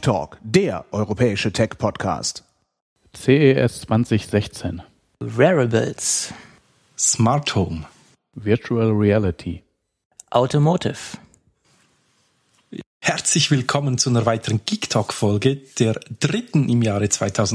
Talk, der europäische Tech-Podcast. CES 2016. Wearables. Smart Home. Virtual Reality. Automotive. Herzlich willkommen zu einer weiteren Geek Talk Folge, der dritten im Jahre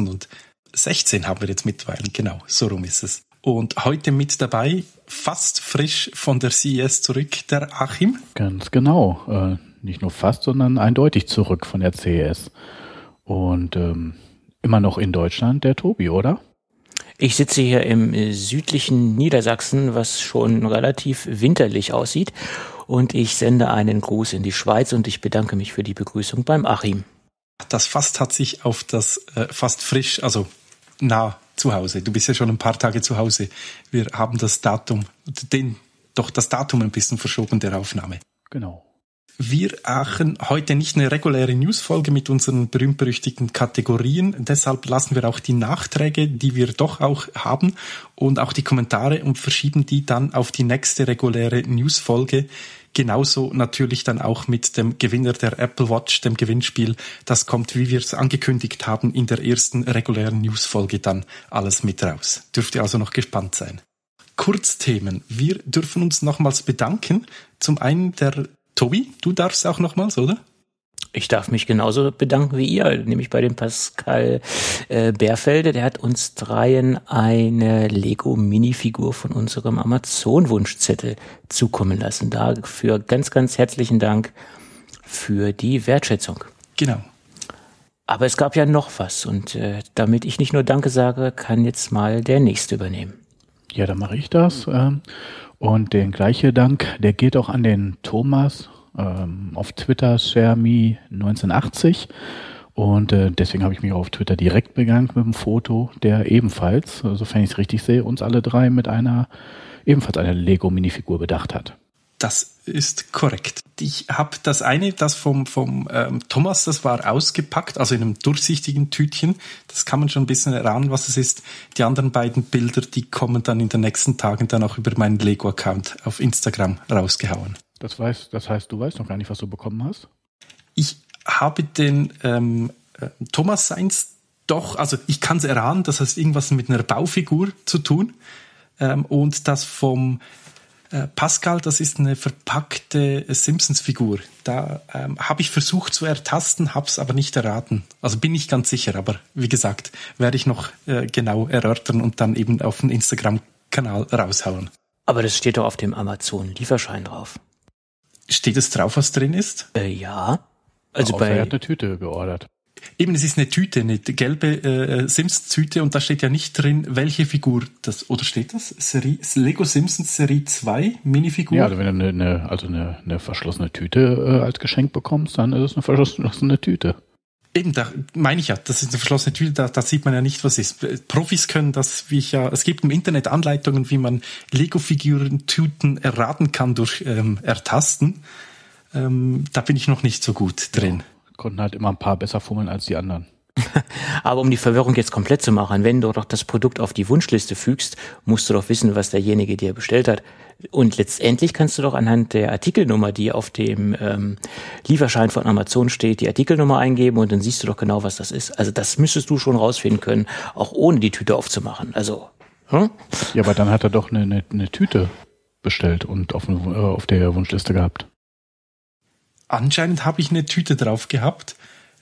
2016 haben wir jetzt mittlerweile, genau, so rum ist es. Und heute mit dabei, fast frisch von der CES zurück, der Achim. Ganz genau, nicht nur fast, sondern eindeutig zurück von der CES. Und immer noch in Deutschland der Tobi, oder? Ich sitze hier im südlichen Niedersachsen, was schon relativ winterlich aussieht. Und ich sende einen Gruß in die Schweiz und ich bedanke mich für die Begrüßung beim Achim. Das Fast hat sich auf das fast frisch, also nah zu Hause. Du bist ja schon ein paar Tage zu Hause. Wir haben das Datum ein bisschen verschoben der Aufnahme. Genau. Wir machen heute nicht eine reguläre Newsfolge mit unseren berühmt-berüchtigten Kategorien. Deshalb lassen wir auch die Nachträge, die wir doch auch haben, und auch die Kommentare und verschieben die dann auf die nächste reguläre Newsfolge. Genauso natürlich dann auch mit dem Gewinner der Apple Watch, dem Gewinnspiel. Das kommt, wie wir es angekündigt haben, in der ersten regulären Newsfolge dann alles mit raus. Dürft ihr also noch gespannt sein. Kurzthemen. Wir dürfen uns nochmals bedanken. Zum einen der Tobi, du darfst auch nochmals, oder? Ich darf mich genauso bedanken wie ihr, nämlich bei dem Pascal Bärfelde. Der hat uns dreien eine Lego-Minifigur von unserem Amazon-Wunschzettel zukommen lassen. Dafür ganz, ganz herzlichen Dank für die Wertschätzung. Genau. Aber es gab ja noch was und damit ich nicht nur Danke sage, kann jetzt mal der Nächste übernehmen. Ja, dann mache ich das. Und den gleichen Dank, der geht auch an den Thomas auf Twitter, ShareMe1980. Und deswegen habe ich mich auf Twitter direkt bedankt mit einem Foto, der ebenfalls, sofern ich es richtig sehe, uns alle drei mit ebenfalls einer Lego-Minifigur bedacht hat. Das ist korrekt. Ich habe das vom Thomas, das war ausgepackt, also in einem durchsichtigen Tütchen. Das kann man schon ein bisschen erahnen, was es ist. Die anderen beiden Bilder, die kommen dann in den nächsten Tagen dann auch über meinen Lego-Account auf Instagram rausgehauen. Das heißt, du weißt noch gar nicht, was du bekommen hast? Ich habe den Thomas seins doch, also ich kann es erahnen, das hat irgendwas mit einer Baufigur zu tun. Und das vom Pascal, das ist eine verpackte Simpsons-Figur. Da habe ich versucht zu ertasten, habe es aber nicht erraten. Also bin ich ganz sicher, aber wie gesagt, werde ich noch genau erörtern und dann eben auf den Instagram-Kanal raushauen. Aber das steht doch auf dem Amazon-Lieferschein drauf. Steht es drauf, was drin ist? Ja. Also er hat eine Tüte geordert. Eben, es ist eine Tüte, eine gelbe Sims-Tüte, und da steht ja nicht drin, welche Figur das, oder steht das? Lego Simpsons Serie 2 Minifigur? Ja, also wenn du eine verschlossene Tüte als Geschenk bekommst, dann ist es eine verschlossene Tüte. Eben, da meine ich ja, das ist eine verschlossene Tüte, da sieht man ja nicht, was ist. Profis können das, es gibt im Internet Anleitungen, wie man Lego-Figuren-Tüten erraten kann durch Ertasten. Da bin ich noch nicht so gut drin. Ja. Konnten halt immer ein paar besser fummeln als die anderen. Aber um die Verwirrung jetzt komplett zu machen, wenn du doch das Produkt auf die Wunschliste fügst, musst du doch wissen, was derjenige dir bestellt hat. Und letztendlich kannst du doch anhand der Artikelnummer, die auf dem Lieferschein von Amazon steht, die Artikelnummer eingeben und dann siehst du doch genau, was das ist. Also das müsstest du schon rausfinden können, auch ohne die Tüte aufzumachen. Also, Ja, aber dann hat er doch eine Tüte bestellt und auf der Wunschliste gehabt. Anscheinend habe ich eine Tüte drauf gehabt.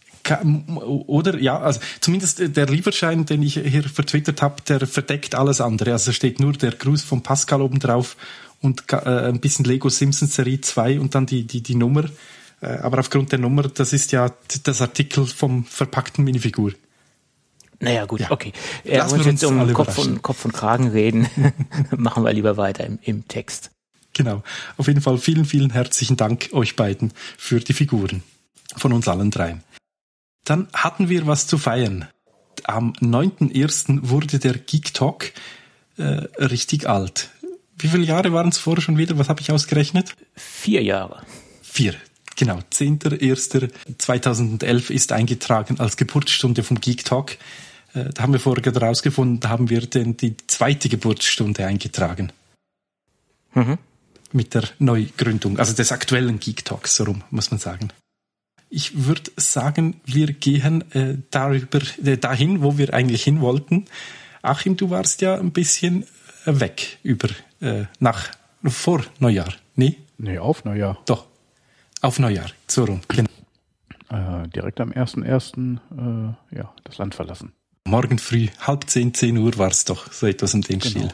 Oder, ja, also zumindest der Lieferschein, den ich hier vertwittert habe, der verdeckt alles andere. Also steht nur der Gruß von Pascal oben drauf und ein bisschen Lego Simpsons Serie 2 und dann die Nummer. Aber aufgrund der Nummer, das ist ja das Artikel vom verpackten Minifigur. Naja, gut, ja. Okay. Lassen wir uns jetzt um Kopf und Kragen reden, machen wir lieber weiter im Text. Genau. Auf jeden Fall vielen, vielen herzlichen Dank euch beiden für die Figuren. Von uns allen dreien. Dann hatten wir was zu feiern. Am 9.1. wurde der Geek Talk richtig alt. Wie viele Jahre waren es vorher schon wieder? Was habe ich ausgerechnet? 4 Jahre. 4, genau. 10.1.2011 ist eingetragen als Geburtsstunde vom Geek Talk. Da haben wir vorher gerade rausgefunden, da haben wir die zweite Geburtsstunde eingetragen. Mhm. Mit der Neugründung, also des aktuellen Geek Talks, so rum, muss man sagen. Ich würde sagen, wir gehen dahin, wo wir eigentlich hin wollten. Achim, du warst ja ein bisschen weg vor Neujahr, ne? Nee, auf Neujahr. Doch, auf Neujahr, so rum. Genau. Direkt am 1.1. Das Land verlassen. Morgen früh, 9:30, 10 Uhr war es doch, so etwas in dem Stil.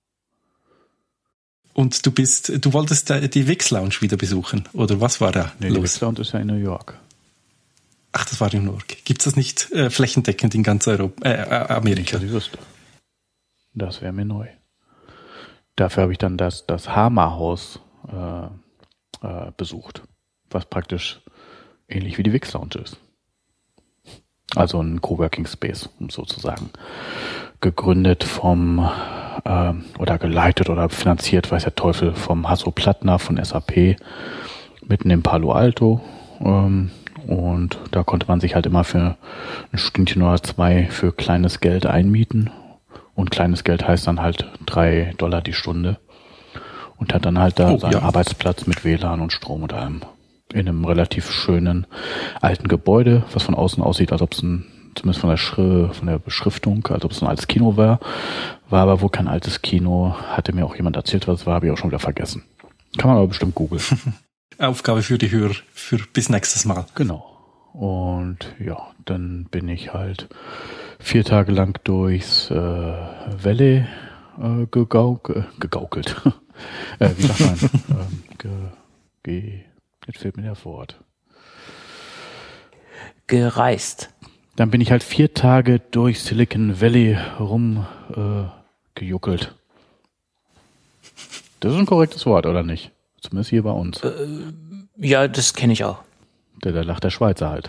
Und du wolltest die Wix Lounge wieder besuchen, oder was war da los? Die Wix Lounge ist ja in New York. Ach, das war in New York. Gibt es das nicht flächendeckend in ganz Amerika? Das wäre mir neu. Dafür habe ich dann das Hama-Haus besucht, was praktisch ähnlich wie die Wix Lounge ist. Also ein Coworking Space, um sozusagen. Gegründet oder geleitet oder finanziert, weiß der Teufel, vom Hasso Plattner von SAP, mitten in Palo Alto. Und da konnte man sich halt immer für ein Stündchen oder 2 für kleines Geld einmieten. Und kleines Geld heißt dann halt $3 die Stunde. Und hat dann halt da seinen Arbeitsplatz mit WLAN und Strom und allem. In einem relativ schönen alten Gebäude, was von außen aussieht, als ob es zumindest von der Beschriftung, als ob es ein altes Kino war. War aber wohl kein altes Kino. Hatte mir auch jemand erzählt, was es war, habe ich auch schon wieder vergessen. Kann man aber bestimmt googeln. Aufgabe für die Hörer für bis nächstes Mal. Genau. Und ja, dann bin ich halt 4 Tage lang durchs Valley gegaukelt. Wie sagt man? Jetzt fehlt mir der Wort. Gereist. Dann bin ich halt 4 Tage durch Silicon Valley gejuckelt. Das ist ein korrektes Wort, oder nicht? Zumindest hier bei uns. Ja, das kenne ich auch. Da lacht der Schweizer halt.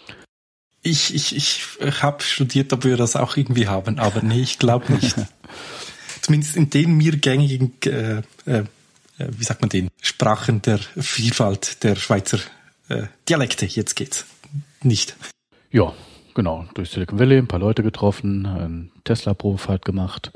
Ich habe studiert, ob wir das auch irgendwie haben, aber nee, ich glaube nicht. Zumindest in den mir gängigen, wie sagt man den, Sprachen der Vielfalt der Schweizer Dialekte. Jetzt geht's nicht. Ja, genau. Durch Silicon Valley ein paar Leute getroffen, eine Tesla-Probefahrt gemacht.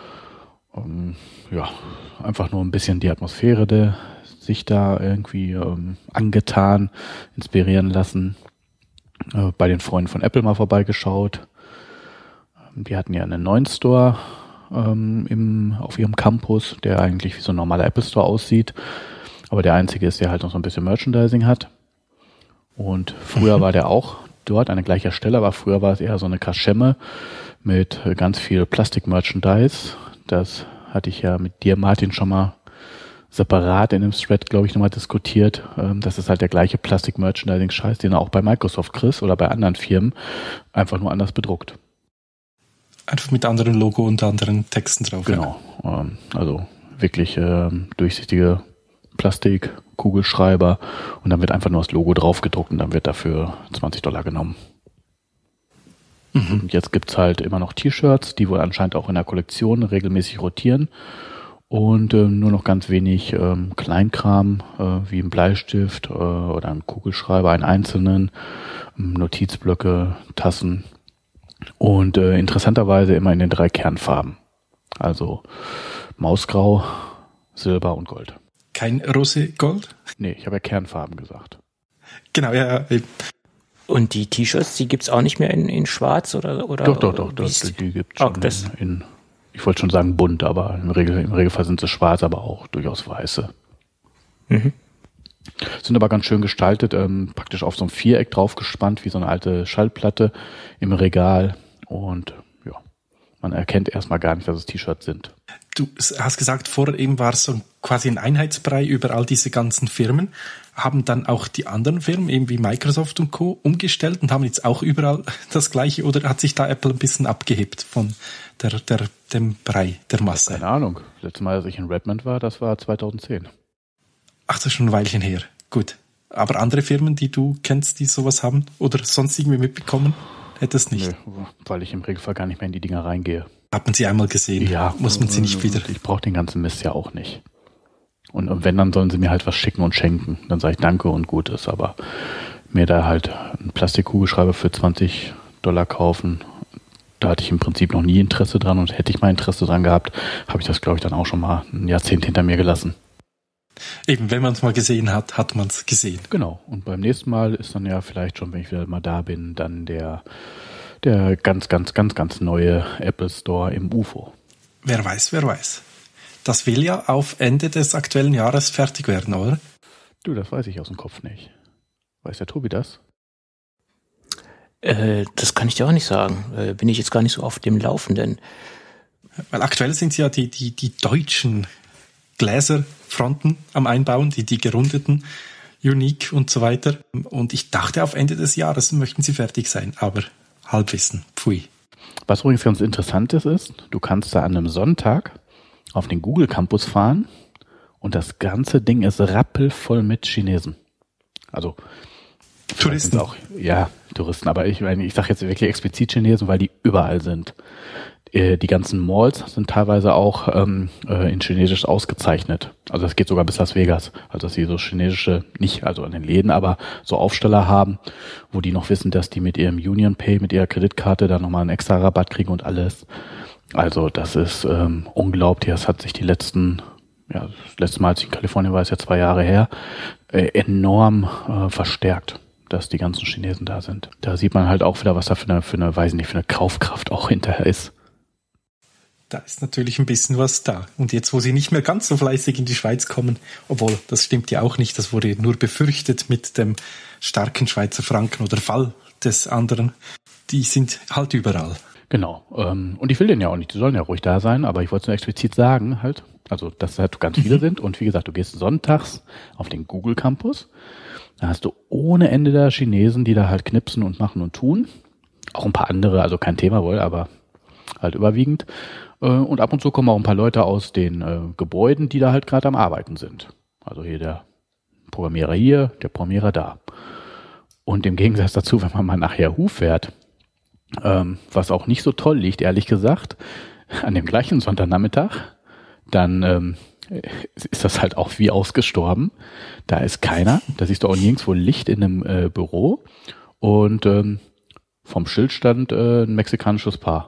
Einfach nur ein bisschen die Atmosphäre sich da irgendwie angetan, inspirieren lassen. Bei den Freunden von Apple mal vorbeigeschaut. Die hatten ja einen neuen Store auf ihrem Campus, der eigentlich wie so ein normaler Apple Store aussieht. Aber der einzige ist, der halt noch so ein bisschen Merchandising hat. Und früher war der auch dort an der gleichen Stelle, aber früher war es eher so eine Kaschemme mit ganz viel Plastik-Merchandise. Das hatte ich ja mit dir, Martin, schon mal separat in dem Thread, glaube ich, nochmal diskutiert. Das ist halt der gleiche Plastik-Merchandising-Scheiß, den du auch bei Microsoft kriegst oder bei anderen Firmen, einfach nur anders bedruckt. Einfach mit anderen Logo und anderen Texten drauf. Genau. Ja. Also wirklich durchsichtige Plastik, Kugelschreiber und dann wird einfach nur das Logo drauf gedruckt und dann wird dafür $20 genommen. Und jetzt gibt's halt immer noch T-Shirts, die wohl anscheinend auch in der Kollektion regelmäßig rotieren und nur noch ganz wenig Kleinkram wie ein Bleistift oder ein Kugelschreiber, einen einzelnen, Notizblöcke, Tassen und interessanterweise immer in den 3 Kernfarben. Also Mausgrau, Silber und Gold. Kein Rose-Gold? Nee, ich habe ja Kernfarben gesagt. Genau, ja. Und die T-Shirts, die gibt's auch nicht mehr in schwarz oder? Doch, die gibt's schon in ich wollte schon sagen bunt, aber im Regelfall sind sie schwarz, aber auch durchaus weiße. Mhm. Sind aber ganz schön gestaltet, praktisch auf so ein Viereck draufgespannt, wie so eine alte Schallplatte im Regal und ja, man erkennt erstmal gar nicht, dass es T-Shirts sind. Du hast gesagt, vorher eben war es so quasi ein Einheitsbrei über all diese ganzen Firmen. Haben dann auch die anderen Firmen, eben wie Microsoft und Co., umgestellt und haben jetzt auch überall das Gleiche? Oder hat sich da Apple ein bisschen abgehebt von dem Brei, der Masse? Keine Ahnung. Letztes Mal, als ich in Redmond war, das war 2010. Ach, das ist schon ein Weilchen her. Gut. Aber andere Firmen, die du kennst, die sowas haben oder sonst irgendwie mitbekommen, hättest nicht? Nö, weil ich im Regelfall gar nicht mehr in die Dinger reingehe. Hat man sie einmal gesehen? Ja. Muss man sie nicht wieder? Ich brauche den ganzen Mist ja auch nicht. Und wenn, dann sollen sie mir halt was schicken und schenken. Dann sage ich danke und gut ist. Aber mir da halt einen Plastikkugelschreiber für $20 kaufen, da hatte ich im Prinzip noch nie Interesse dran. Und hätte ich mal Interesse dran gehabt, habe ich das, glaube ich, dann auch schon mal ein Jahrzehnt hinter mir gelassen. Eben, wenn man es mal gesehen hat, hat man es gesehen. Genau. Und beim nächsten Mal ist dann ja vielleicht schon, wenn ich wieder mal da bin, dann der ganz, ganz, ganz, ganz neue Apple Store im UFO. Wer weiß. Das will ja auf Ende des aktuellen Jahres fertig werden, oder? Du, das weiß ich aus dem Kopf nicht. Weiß der Tobi das? Das kann ich dir auch nicht sagen. Bin ich jetzt gar nicht so auf dem Laufenden. Weil aktuell sind ja die deutschen Gläserfronten am Einbauen, die gerundeten, Unique und so weiter. Und ich dachte, auf Ende des Jahres möchten sie fertig sein, aber Halbwissen, pfui. Was übrigens ganz interessant ist, du kannst da an einem Sonntag auf den Google Campus fahren und das ganze Ding ist rappelvoll mit Chinesen. Also Touristen. Auch, ja, Touristen, aber ich meine, ich sage jetzt wirklich explizit Chinesen, weil die überall sind. Die ganzen Malls sind teilweise auch in Chinesisch ausgezeichnet. Also das geht sogar bis Las Vegas. Also dass sie so chinesische, nicht also an den Läden, aber so Aufsteller haben, wo die noch wissen, dass die mit ihrem Union Pay, mit ihrer Kreditkarte dann nochmal einen extra Rabatt kriegen und alles. Also das ist unglaublich. Das hat sich das letzte Mal, als ich in Kalifornien war, ist ja 2 Jahre her, enorm verstärkt, dass die ganzen Chinesen da sind. Da sieht man halt auch wieder, was da für eine Kaufkraft auch hinterher ist. Da ist natürlich ein bisschen was da. Und jetzt, wo sie nicht mehr ganz so fleißig in die Schweiz kommen, obwohl, das stimmt ja auch nicht, das wurde nur befürchtet mit dem starken Schweizer Franken oder Fall des anderen, die sind halt überall. Genau. Und ich will den ja auch nicht, die sollen ja ruhig da sein, aber ich wollte es nur explizit sagen halt, also dass halt ganz viele sind und wie gesagt, du gehst sonntags auf den Google Campus, da hast du ohne Ende da Chinesen, die da halt knipsen und machen und tun. Auch ein paar andere, also kein Thema wohl, aber halt überwiegend. Und ab und zu kommen auch ein paar Leute aus den Gebäuden, die da halt gerade am Arbeiten sind. Also hier der Programmierer hier, der Programmierer da. Und im Gegensatz dazu, wenn man mal nach Yahoo fährt, was auch nicht so toll liegt, ehrlich gesagt, an dem gleichen Sonntagnachmittag, dann ist das halt auch wie ausgestorben. Da ist keiner, da siehst du auch nirgendwo Licht in einem Büro und vom Schild stand ein mexikanisches Paar.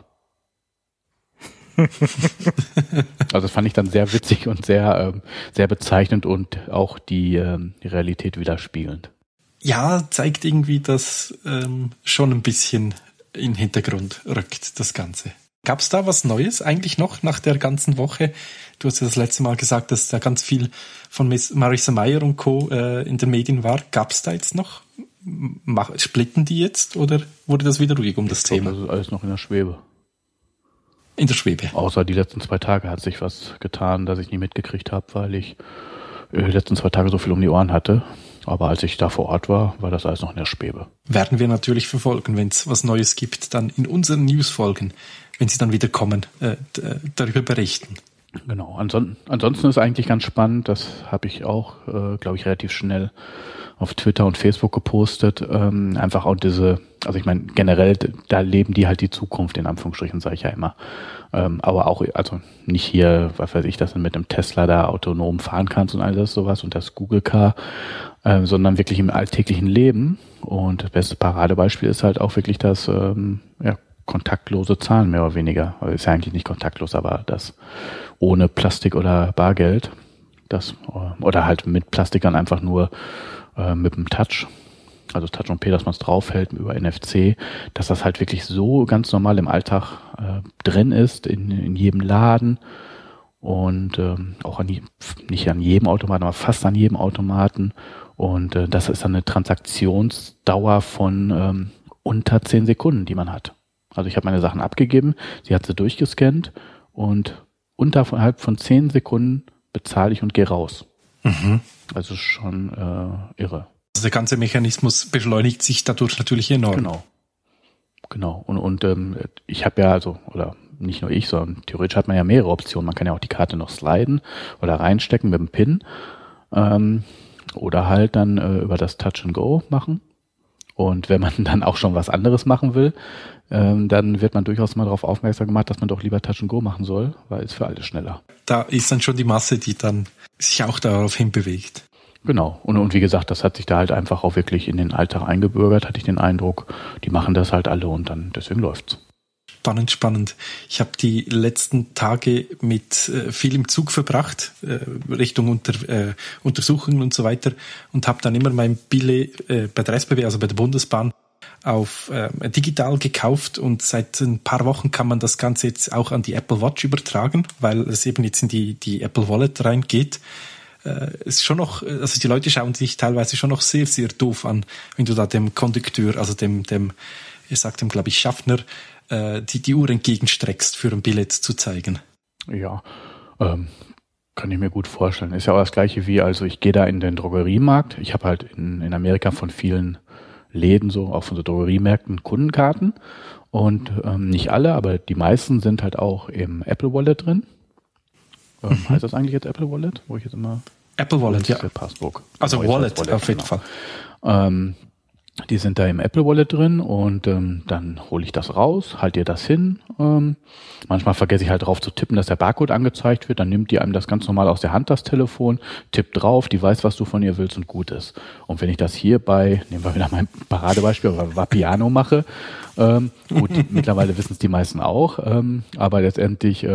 Also das fand ich dann sehr witzig und sehr bezeichnend und auch die Realität widerspiegelnd. Ja, zeigt irgendwie, dass schon ein bisschen in den Hintergrund rückt, das Ganze. Gab es da was Neues eigentlich noch nach der ganzen Woche? Du hast ja das letzte Mal gesagt, dass da ganz viel von Marissa Mayer und Co. In den Medien war. Gab es da jetzt noch? Splitten die jetzt oder wurde das wieder ruhig um das Thema? Das ist alles noch in der Schwebe. In der Schwebe. Außer die letzten 2 Tage hat sich was getan, das ich nie mitgekriegt habe, weil ich die letzten 2 Tage so viel um die Ohren hatte. Aber als ich da vor Ort war, war das alles noch in der Schwebe. Werden wir natürlich verfolgen, wenn es was Neues gibt, dann in unseren Newsfolgen, wenn sie dann wieder kommen, darüber berichten. Genau. Ansonsten ist eigentlich ganz spannend, das habe ich auch, glaube ich, relativ schnell auf Twitter und Facebook gepostet, einfach auch also ich meine, generell, da leben die halt die Zukunft, in Anführungsstrichen, sage ich ja immer. Aber auch, also nicht hier, was weiß ich, dass du mit einem Tesla da autonom fahren kannst und alles sowas und das Google Car, sondern wirklich im alltäglichen Leben. Und das beste Paradebeispiel ist halt auch wirklich das, kontaktlose Zahlen mehr oder weniger. Also ist ja eigentlich nicht kontaktlos, aber das ohne Plastik oder Bargeld, das, oder halt mit Plastik dann einfach nur mit dem Touch, also Touch und Pay, dass man es draufhält über NFC, dass das halt wirklich so ganz normal im Alltag drin ist, in jedem Laden und auch nicht an jedem Automaten, aber fast an jedem Automaten. Und das ist dann eine Transaktionsdauer von unter 10 Sekunden, die man hat. Also ich habe meine Sachen abgegeben, sie hat sie durchgescannt und unterhalb von 10 Sekunden bezahle ich und gehe raus. Mhm. Also schon irre. Also der ganze Mechanismus beschleunigt sich dadurch natürlich enorm. Genau. Und ich habe ja oder nicht nur ich, sondern theoretisch hat man ja mehrere Optionen. Man kann ja auch die Karte noch sliden oder reinstecken mit dem PIN oder halt dann über das Touch and Go machen. Und wenn man dann auch schon was anderes machen will, dann wird man durchaus mal darauf aufmerksam gemacht, dass man doch lieber Touch and Go machen soll, weil es für alles schneller. Da ist dann schon die Masse, die dann sich auch darauf hinbewegt. Genau. Und wie gesagt, das hat sich da halt einfach auch wirklich in den Alltag eingebürgert, hatte ich den Eindruck. Die machen das halt alle und dann deswegen läuft's. Spannend. Ich habe die letzten Tage mit viel im Zug verbracht, Richtung Untersuchungen und so weiter, und habe dann immer mein Billet bei der SBB, also bei der Bundesbahn, auf digital gekauft, und seit ein paar Wochen kann man das Ganze jetzt auch an die Apple Watch übertragen, weil es eben jetzt in die Apple Wallet reingeht. Ist schon noch, also die Leute schauen sich teilweise schon noch sehr, sehr doof an, wenn du da dem Kondukteur, also dem glaube ich, Schaffner, die Uhr entgegenstreckst, für ein Billett zu zeigen. Ja, kann ich mir gut vorstellen. Ist ja auch das Gleiche wie, also ich gehe da in den Drogeriemarkt. Ich habe halt in Amerika von vielen Läden, so auch von so Drogeriemärkten, Kundenkarten, und nicht alle, aber die meisten sind halt auch im Apple Wallet drin. Heißt das eigentlich jetzt Apple Wallet? Wo ich jetzt immer Apple Wallet, ja. Passbook. Also Wallet auf jeden Fall. Die sind da im Apple Wallet drin, und dann hole ich das raus, halte ihr das hin. Manchmal vergesse ich halt drauf zu tippen, dass der Barcode angezeigt wird. Dann nimmt die einem das ganz normal aus der Hand, das Telefon, tippt drauf, die weiß, was du von ihr willst, und gut ist. Und wenn ich das hier nehmen wir wieder mein Paradebeispiel, Vapiano mache, gut, mittlerweile wissen es die meisten auch, aber letztendlich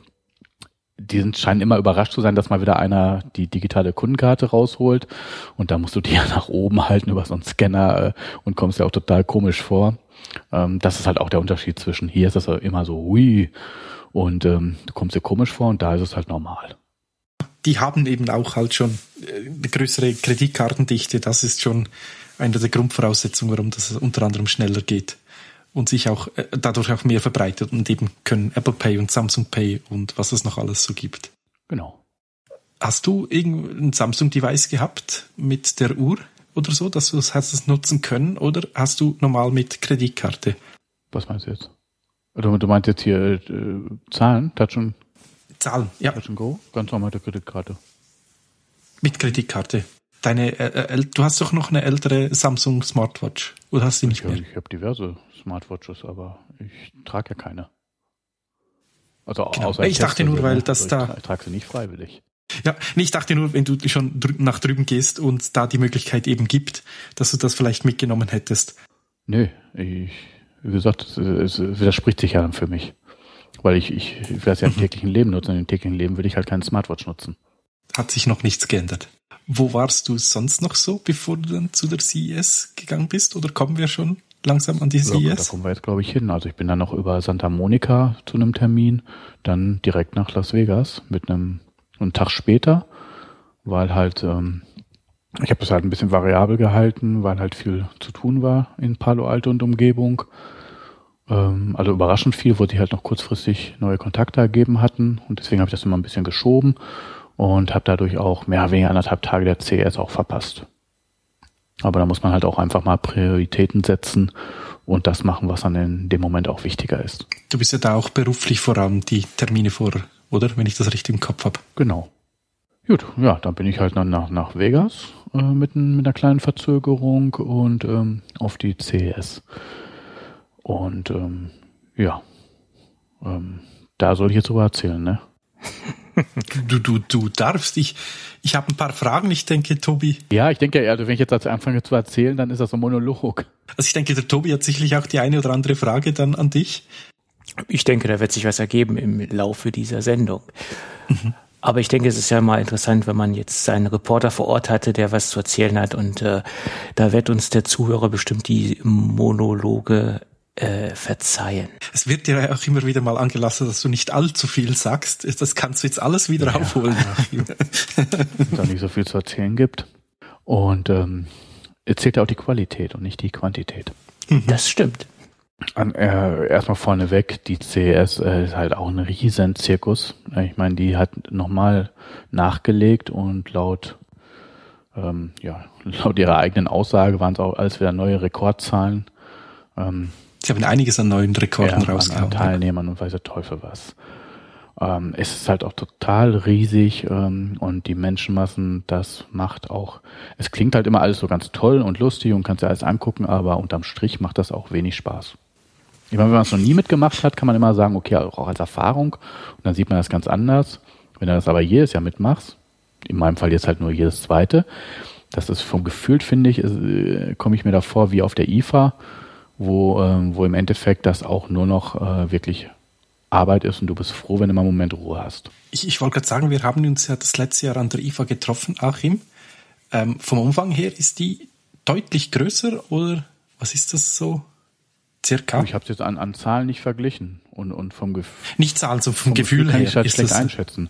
scheinen immer überrascht zu sein, dass mal wieder einer die digitale Kundenkarte rausholt, und da musst du die ja nach oben halten über so einen Scanner und kommst ja auch total komisch vor. Das ist halt auch der Unterschied zwischen, hier ist das immer so hui, und du kommst dir komisch vor, und da ist es halt normal. Die haben eben auch halt schon eine größere Kreditkartendichte. Das ist schon eine der Grundvoraussetzungen, warum das unter anderem schneller geht. Und sich auch dadurch auch mehr verbreitet, und eben können Apple Pay und Samsung Pay und was es noch alles so gibt. Genau. Hast du irgendein Samsung-Device gehabt mit der Uhr oder so, dass du es nutzen können, oder hast du normal mit Kreditkarte? Was meinst du jetzt? Du meinst jetzt hier Zahlen? Zahlen, ja. Touch and Go? Ganz normal mit der Kreditkarte. Mit Kreditkarte. Du hast doch noch eine ältere Samsung Smartwatch, oder hast du die nicht mehr? Ich habe diverse Smartwatches, aber ich trage ja keine. Also genau. Außer ich dachte nur, weil das da... Ich trage sie nicht freiwillig. Ja, ich dachte nur, wenn du schon nach drüben gehst und da die Möglichkeit eben gibt, dass du das vielleicht mitgenommen hättest. Nö, wie gesagt, es widerspricht sich ja dann für mich. Weil ich will das ja im täglichen Leben nutzen. Und im täglichen Leben will ich halt keine Smartwatch nutzen. Hat sich noch nichts geändert. Wo warst du sonst noch so, bevor du dann zu der CES gegangen bist? Oder kommen wir schon langsam an die CES? Ja, da kommen wir jetzt, glaube ich, hin. Also ich bin dann noch über Santa Monica zu einem Termin, dann direkt nach Las Vegas mit einen Tag später, weil halt, ich habe das halt ein bisschen variabel gehalten, weil halt viel zu tun war in Palo Alto und Umgebung. Also überraschend viel, wo sie halt noch kurzfristig neue Kontakte ergeben hatten, und deswegen habe ich das immer ein bisschen geschoben. Und habe dadurch auch mehr oder weniger 1,5 Tage der CES auch verpasst. Aber da muss man halt auch einfach mal Prioritäten setzen und das machen, was dann in dem Moment auch wichtiger ist. Du bist ja da auch beruflich vor allem die Termine vor, oder? Wenn ich das richtig im Kopf habe. Genau. Gut, ja, dann bin ich halt dann nach Vegas mit einer kleinen Verzögerung und auf die CES. Und da soll ich jetzt drüber erzählen, ne? Du darfst. Ich habe ein paar Fragen, ich denke, Tobi. Ja, ich denke, also wenn ich jetzt anfange zu erzählen, dann ist das so ein Monolog. Also ich denke, der Tobi hat sicherlich auch die eine oder andere Frage dann an dich. Ich denke, da wird sich was ergeben im Laufe dieser Sendung. Aber ich denke, es ist ja mal interessant, wenn man jetzt einen Reporter vor Ort hatte, der was zu erzählen hat, und da wird uns der Zuhörer bestimmt die Monologe verzeihen. Es wird dir ja auch immer wieder mal angelassen, dass du nicht allzu viel sagst. Das kannst du jetzt alles wieder aufholen. Da nicht so viel zu erzählen gibt. Und es zählt ja auch die Qualität und nicht die Quantität. Das stimmt. Erstmal vorneweg, die CES ist halt auch ein riesen Zirkus. Ich meine, die hat nochmal nachgelegt, und laut ihrer eigenen Aussage waren es auch alles wieder neue Rekordzahlen. Sie haben einiges an neuen Rekorden rausgehauen. An Teilnehmern und weiß der Teufel was. Es ist halt auch total riesig, und die Menschenmassen, das macht auch, es klingt halt immer alles so ganz toll und lustig und kannst dir alles angucken, aber unterm Strich macht das auch wenig Spaß. Ich meine, wenn man es noch nie mitgemacht hat, kann man immer sagen, okay, auch als Erfahrung, und dann sieht man das ganz anders. Wenn du das aber jedes Jahr mitmachst, in meinem Fall jetzt halt nur jedes zweite, das ist vom Gefühl, finde ich, komme ich mir da vor wie auf der IFA, wo im Endeffekt das auch nur noch wirklich Arbeit ist und du bist froh, wenn du mal einen Moment Ruhe hast. Ich wollte gerade sagen, wir haben uns ja das letzte Jahr an der IFA getroffen, Achim. Vom Umfang her ist die deutlich größer oder was ist das so circa? Ich habe es jetzt an Zahlen nicht verglichen und vom Gefühl. Nicht Zahlen, so vom Gefühl kann her. Ich halt schlecht einschätzen,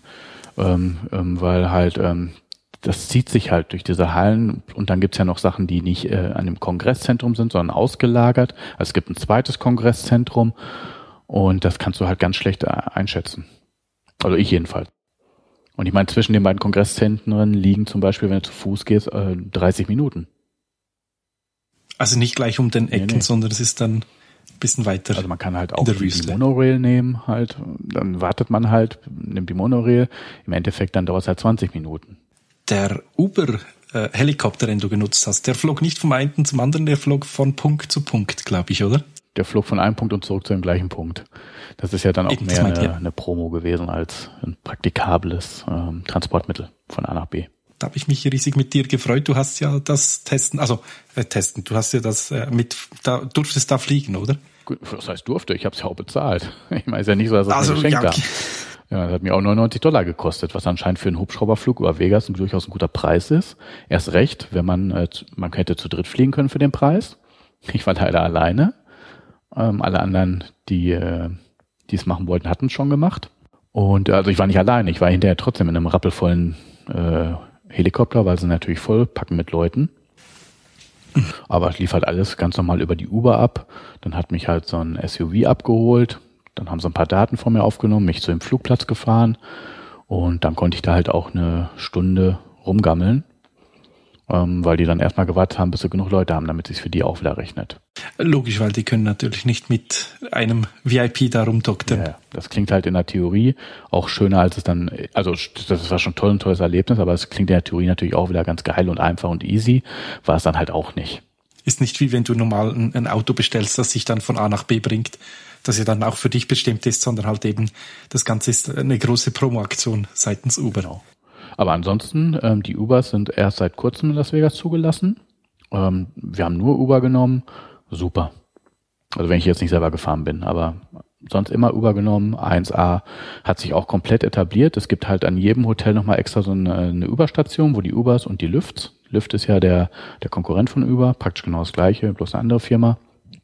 weil halt das zieht sich halt durch diese Hallen und dann gibt's ja noch Sachen, die nicht an dem Kongresszentrum sind, sondern ausgelagert. Also es gibt ein zweites Kongresszentrum und das kannst du halt ganz schlecht einschätzen. Also ich jedenfalls. Und ich meine, zwischen den beiden Kongresszentren liegen zum Beispiel, wenn du zu Fuß gehst, 30 Minuten. Also nicht gleich um den Ecken, nee. Sondern es ist dann ein bisschen weiter. Also man kann halt auch die Monorail nehmen halt, dann wartet man halt, nimmt die Monorail, im Endeffekt dann dauert es halt 20 Minuten. Der Uber-Helikopter, den du genutzt hast, der flog nicht vom einen zum anderen, der flog von Punkt zu Punkt, glaube ich, oder? Der flog von einem Punkt und zurück zu dem gleichen Punkt. Das ist ja dann auch mehr eine Promo gewesen als ein praktikables Transportmittel von A nach B. Da habe ich mich riesig mit dir gefreut. Du hast ja das Testen, du hast ja das durftest da fliegen, oder? Gut, was heißt durfte? Ich habe es ja auch bezahlt. Ich meine, es ist ja nicht so, dass es ein Geschenk war. Ja, das hat mir auch $99 gekostet, was anscheinend für einen Hubschrauberflug über Vegas durchaus ein guter Preis ist. Erst recht, wenn man hätte zu dritt fliegen können für den Preis. Ich war leider alleine. Alle anderen, die es machen wollten, hatten es schon gemacht. Und also ich war nicht alleine, ich war hinterher trotzdem in einem rappelvollen Helikopter, weil sie natürlich voll packen mit Leuten. Aber es lief halt alles ganz normal über die Uber ab. Dann hat mich halt so ein SUV abgeholt. Dann haben sie ein paar Daten von mir aufgenommen, mich zu dem Flugplatz gefahren. Und dann konnte ich da halt auch eine Stunde rumgammeln. Weil die dann erstmal gewartet haben, bis sie genug Leute haben, damit es sich für die auch wieder rechnet. Logisch, weil die können natürlich nicht mit einem VIP da rumdoktern. Ja, das klingt halt in der Theorie auch schöner, als es dann, also das war schon ein tolles Erlebnis, aber es klingt in der Theorie natürlich auch wieder ganz geil und einfach und easy, war es dann halt auch nicht. Ist nicht wie wenn du normal ein Auto bestellst, das sich dann von A nach B bringt, das ja dann auch für dich bestimmt ist, sondern halt eben, das Ganze ist eine große Promo-Aktion seitens Uber. Genau. Aber ansonsten, die Ubers sind erst seit kurzem in Las Vegas zugelassen. Wir haben nur Uber genommen. Super. Also wenn ich jetzt nicht selber gefahren bin, aber sonst immer Uber genommen. 1A hat sich auch komplett etabliert. Es gibt halt an jedem Hotel nochmal extra so eine Uber-Station, wo die Ubers und die Lyfts. Lyft ist ja der Konkurrent von Uber, praktisch genau das gleiche, bloß eine andere Firma.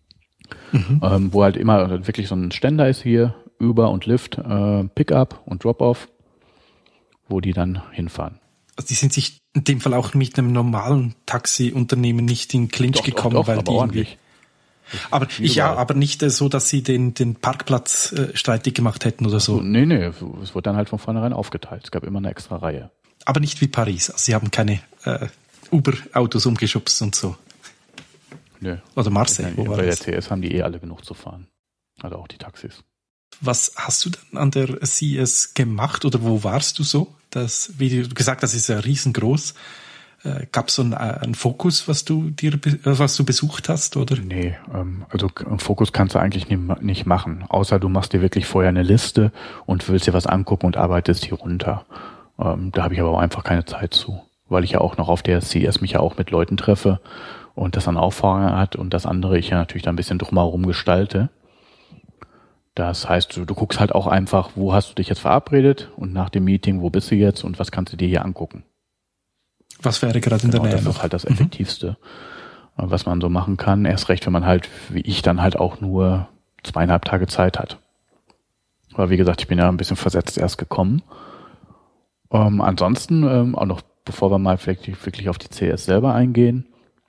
Wo halt immer wirklich so ein Ständer ist hier, Uber und Lyft, Pickup und Drop-Off, wo die dann hinfahren. Also die sind sich in dem Fall auch mit einem normalen Taxiunternehmen nicht in Clinch gekommen, doch, weil aber die ordentlich. Aber nicht so, dass sie den Parkplatz streitig gemacht hätten oder so. Nee, es wurde dann halt von vornherein aufgeteilt. Es gab immer eine extra Reihe. Aber nicht wie Paris. Also sie haben keine Uber-Autos umgeschubst und so. Nö. Oder Marseille. Bei der CS haben die alle genug zu fahren. Also auch die Taxis. Was hast du dann an der CES gemacht oder wo warst du so? Wie du gesagt hast, ist ja riesengroß. Gab es so einen Fokus, was du besucht hast, oder? Nee, also einen Fokus kannst du eigentlich nicht machen, außer du machst dir wirklich vorher eine Liste und willst dir was angucken und arbeitest hier runter. Da habe ich aber auch einfach keine Zeit zu, weil ich ja auch noch auf der CES mich ja auch mit Leuten treffe und das dann auch Vorrang hat und das andere ich ja natürlich da ein bisschen drumherum gestalte. Das heißt, du guckst halt auch einfach, wo hast du dich jetzt verabredet und nach dem Meeting, wo bist du jetzt und was kannst du dir hier angucken. Was wäre gerade in der Nähe Das noch? ist halt das Effektivste, was man so machen kann. Erst recht, wenn man halt, wie ich, dann halt auch nur 2,5 Tage Zeit hat. Aber wie gesagt, ich bin ja ein bisschen versetzt erst gekommen. Ansonsten, auch noch, bevor wir mal vielleicht wirklich auf die CS selber eingehen,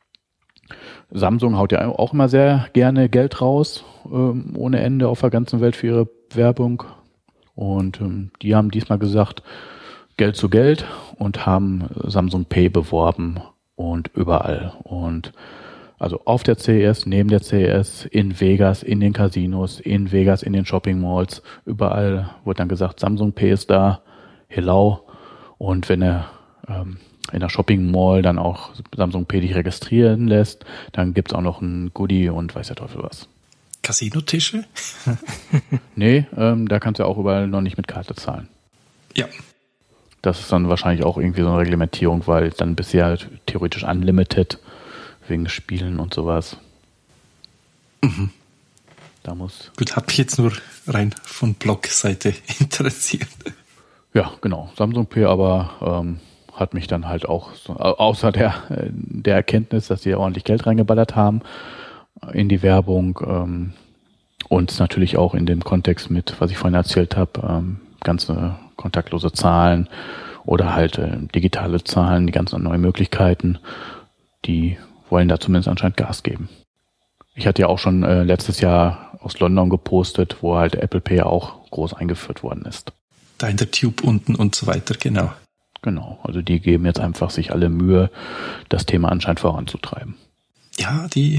Samsung haut ja auch immer sehr gerne Geld raus, ohne Ende auf der ganzen Welt für ihre Werbung. Und die haben diesmal gesagt, Geld zu Geld und haben Samsung Pay beworben und überall. Und also auf der CES, neben der CES, in Vegas, in den Casinos, in Vegas, in den Shopping Malls, überall wurde dann gesagt, Samsung Pay ist da, hello. Und wenn er in der Shopping Mall dann auch Samsung Pay dich registrieren lässt, dann gibt's auch noch ein Goodie und weiß der Teufel was. Casino-Tische? Nee, da kannst du auch überall noch nicht mit Karte zahlen. Ja. Das ist dann wahrscheinlich auch irgendwie so eine Reglementierung, weil dann bist du ja theoretisch unlimited wegen Spielen und sowas. Mhm. Da muss. Gut, hat mich jetzt nur rein von Blogseite interessiert. Ja, genau. Samsung Pay aber hat mich dann halt auch, so, außer der Erkenntnis, dass die ordentlich Geld reingeballert haben in die Werbung und natürlich auch in dem Kontext mit, was ich vorhin erzählt habe, ganze kontaktlose Zahlen oder halt digitale Zahlen, die ganzen neuen Möglichkeiten, die wollen da zumindest anscheinend Gas geben. Ich hatte ja auch schon letztes Jahr aus London gepostet, wo halt Apple Pay auch groß eingeführt worden ist. Da in der Tube unten und so weiter, genau. Genau, also die geben jetzt einfach sich alle Mühe, das Thema anscheinend voranzutreiben. Ja, die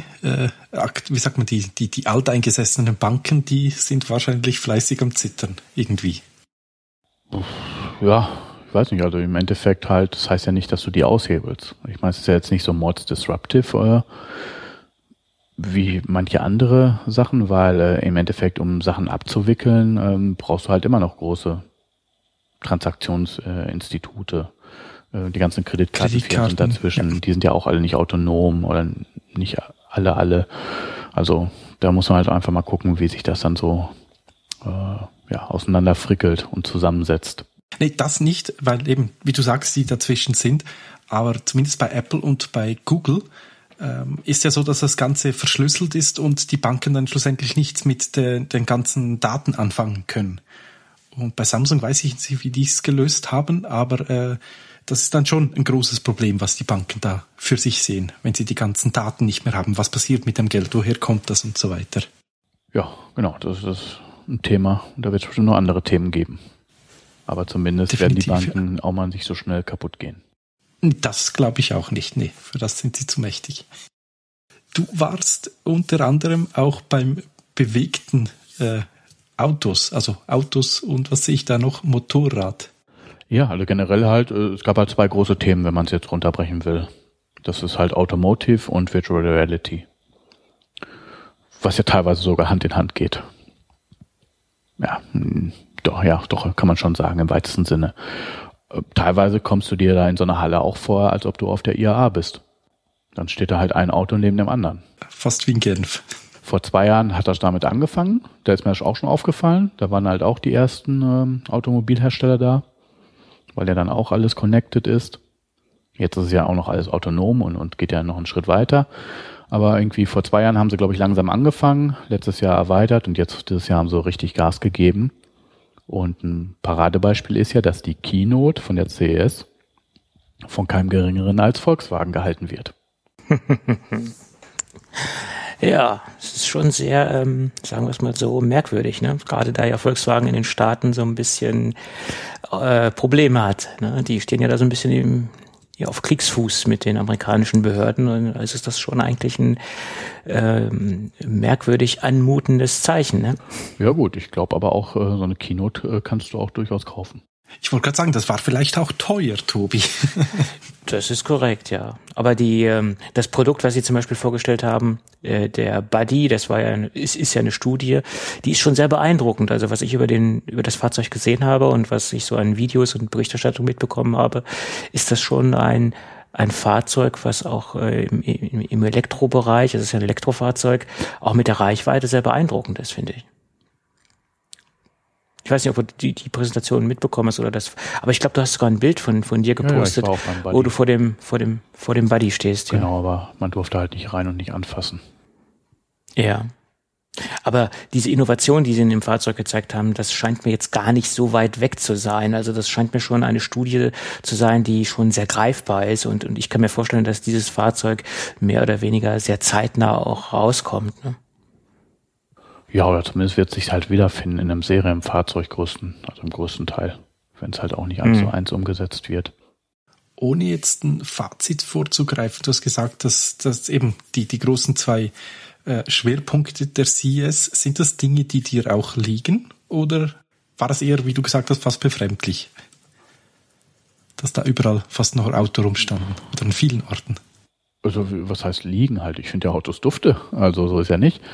alteingesessenen Banken, die sind wahrscheinlich fleißig am Zittern, irgendwie. Ja, ich weiß nicht, also im Endeffekt halt, das heißt ja nicht, dass du die aushebelst. Ich meine, es ist ja jetzt nicht so mordsdisruptive wie manche andere Sachen, weil im Endeffekt, um Sachen abzuwickeln, brauchst du halt immer noch große Transaktionsinstitute. Die ganzen Kreditkartenfirmen sind dazwischen, ja. Die sind ja auch alle nicht autonom oder nicht alle. Also da muss man halt einfach mal gucken, wie sich das dann so auseinanderfrickelt und zusammensetzt. Nee, das nicht, weil eben, wie du sagst, die dazwischen sind, aber zumindest bei Apple und bei Google ist ja so, dass das Ganze verschlüsselt ist und die Banken dann schlussendlich nichts mit den ganzen Daten anfangen können. Und bei Samsung weiß ich nicht, wie die es gelöst haben, aber das ist dann schon ein großes Problem, was die Banken da für sich sehen, wenn sie die ganzen Daten nicht mehr haben. Was passiert mit dem Geld? Woher kommt das und so weiter? Ja, genau, das ist ein Thema und da wird es bestimmt noch andere Themen geben. Aber zumindest definitiv werden die Banken auch mal nicht so schnell kaputt gehen. Das glaube ich auch nicht. Nee, für das sind sie zu mächtig. Du warst unter anderem auch beim bewegten Autos und was sehe ich da noch? Motorrad. Ja, also generell halt, es gab halt 2 große Themen, wenn man es jetzt runterbrechen will. Das ist halt Automotive und Virtual Reality. Was ja teilweise sogar Hand in Hand geht. Ja, doch, kann man schon sagen, im weitesten Sinne. Teilweise kommst du dir da in so einer Halle auch vor, als ob du auf der IAA bist. Dann steht da halt ein Auto neben dem anderen. Fast wie in Genf. Vor 2 Jahren hat das damit angefangen. Da ist mir das auch schon aufgefallen. Da waren halt auch die ersten Automobilhersteller da, weil ja dann auch alles connected ist. Jetzt ist es ja auch noch alles autonom und geht ja noch einen Schritt weiter. Aber irgendwie vor 2 Jahren haben sie, glaube ich, langsam angefangen, letztes Jahr erweitert und jetzt dieses Jahr haben sie richtig Gas gegeben. Und ein Paradebeispiel ist ja, dass die Keynote von der CES von keinem Geringeren als Volkswagen gehalten wird. Ja, es ist schon sehr, sagen wir es mal so, merkwürdig, ne? Gerade da ja Volkswagen in den Staaten so ein bisschen Probleme hat. Ne? Die stehen ja da so ein bisschen auf Kriegsfuß mit den amerikanischen Behörden und also ist das schon eigentlich ein merkwürdig anmutendes Zeichen. Ne? Ja gut, ich glaube aber auch, so eine Keynote kannst du auch durchaus kaufen. Ich wollte gerade sagen, das war vielleicht auch teuer, Tobi. Das ist korrekt, ja. Aber das Produkt, was Sie zum Beispiel vorgestellt haben, der Buddy, das war ja ist ja eine Studie, die ist schon sehr beeindruckend. Also was ich über das Fahrzeug gesehen habe und was ich so an Videos und Berichterstattung mitbekommen habe, ist das schon ein Fahrzeug, was auch im Elektrobereich, das ist ja ein Elektrofahrzeug, auch mit der Reichweite sehr beeindruckend ist, finde ich. Ich weiß nicht, ob du die Präsentation mitbekommen hast oder das, aber ich glaube, du hast sogar ein Bild von dir gepostet, ja, wo du vor dem Buddy stehst. Genau, ja. Aber man durfte halt nicht rein und nicht anfassen. Ja. Aber diese Innovation, die sie in dem Fahrzeug gezeigt haben, das scheint mir jetzt gar nicht so weit weg zu sein. Also das scheint mir schon eine Studie zu sein, die schon sehr greifbar ist und ich kann mir vorstellen, dass dieses Fahrzeug mehr oder weniger sehr zeitnah auch rauskommt, ne? Ja, oder zumindest wird es sich halt wiederfinden in einem Serienfahrzeug im größten Teil, wenn es halt auch nicht 1:1 umgesetzt wird. Ohne jetzt ein Fazit vorzugreifen, du hast gesagt, dass eben die großen 2 Schwerpunkte der CES, sind das Dinge, die dir auch liegen? Oder war das eher, wie du gesagt hast, fast befremdlich? Dass da überall fast noch Auto rumstanden oder an vielen Orten. Also was heißt liegen halt? Ich finde ja Autos dufte, also so ist ja nicht.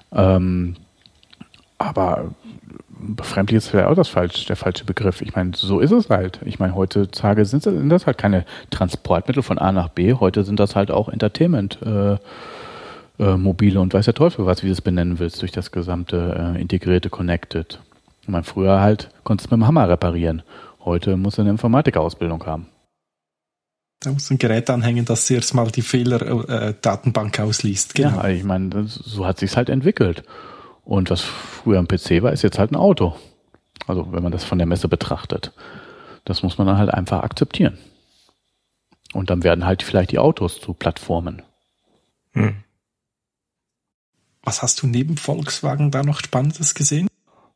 Aber befremdlich ist vielleicht auch der falsche Begriff. Ich meine, so ist es halt. Ich meine, heutzutage sind das halt keine Transportmittel von A nach B. Heute sind das halt auch Entertainment mobile und weiß der Teufel was, wie du es benennen willst, durch das gesamte integrierte Connected. Ich meine, früher halt konntest du mit dem Hammer reparieren. Heute musst du eine Informatikausbildung haben. Da musst du ein Gerät anhängen, das zuerst mal die Fehler-Datenbank ausliest. Genau. Ja, ich meine, so hat sich's halt entwickelt. Und was früher ein PC war, ist jetzt halt ein Auto. Also wenn man das von der Messe betrachtet. Das muss man dann halt einfach akzeptieren. Und dann werden halt vielleicht die Autos zu Plattformen. Was hast du neben Volkswagen da noch Spannendes gesehen?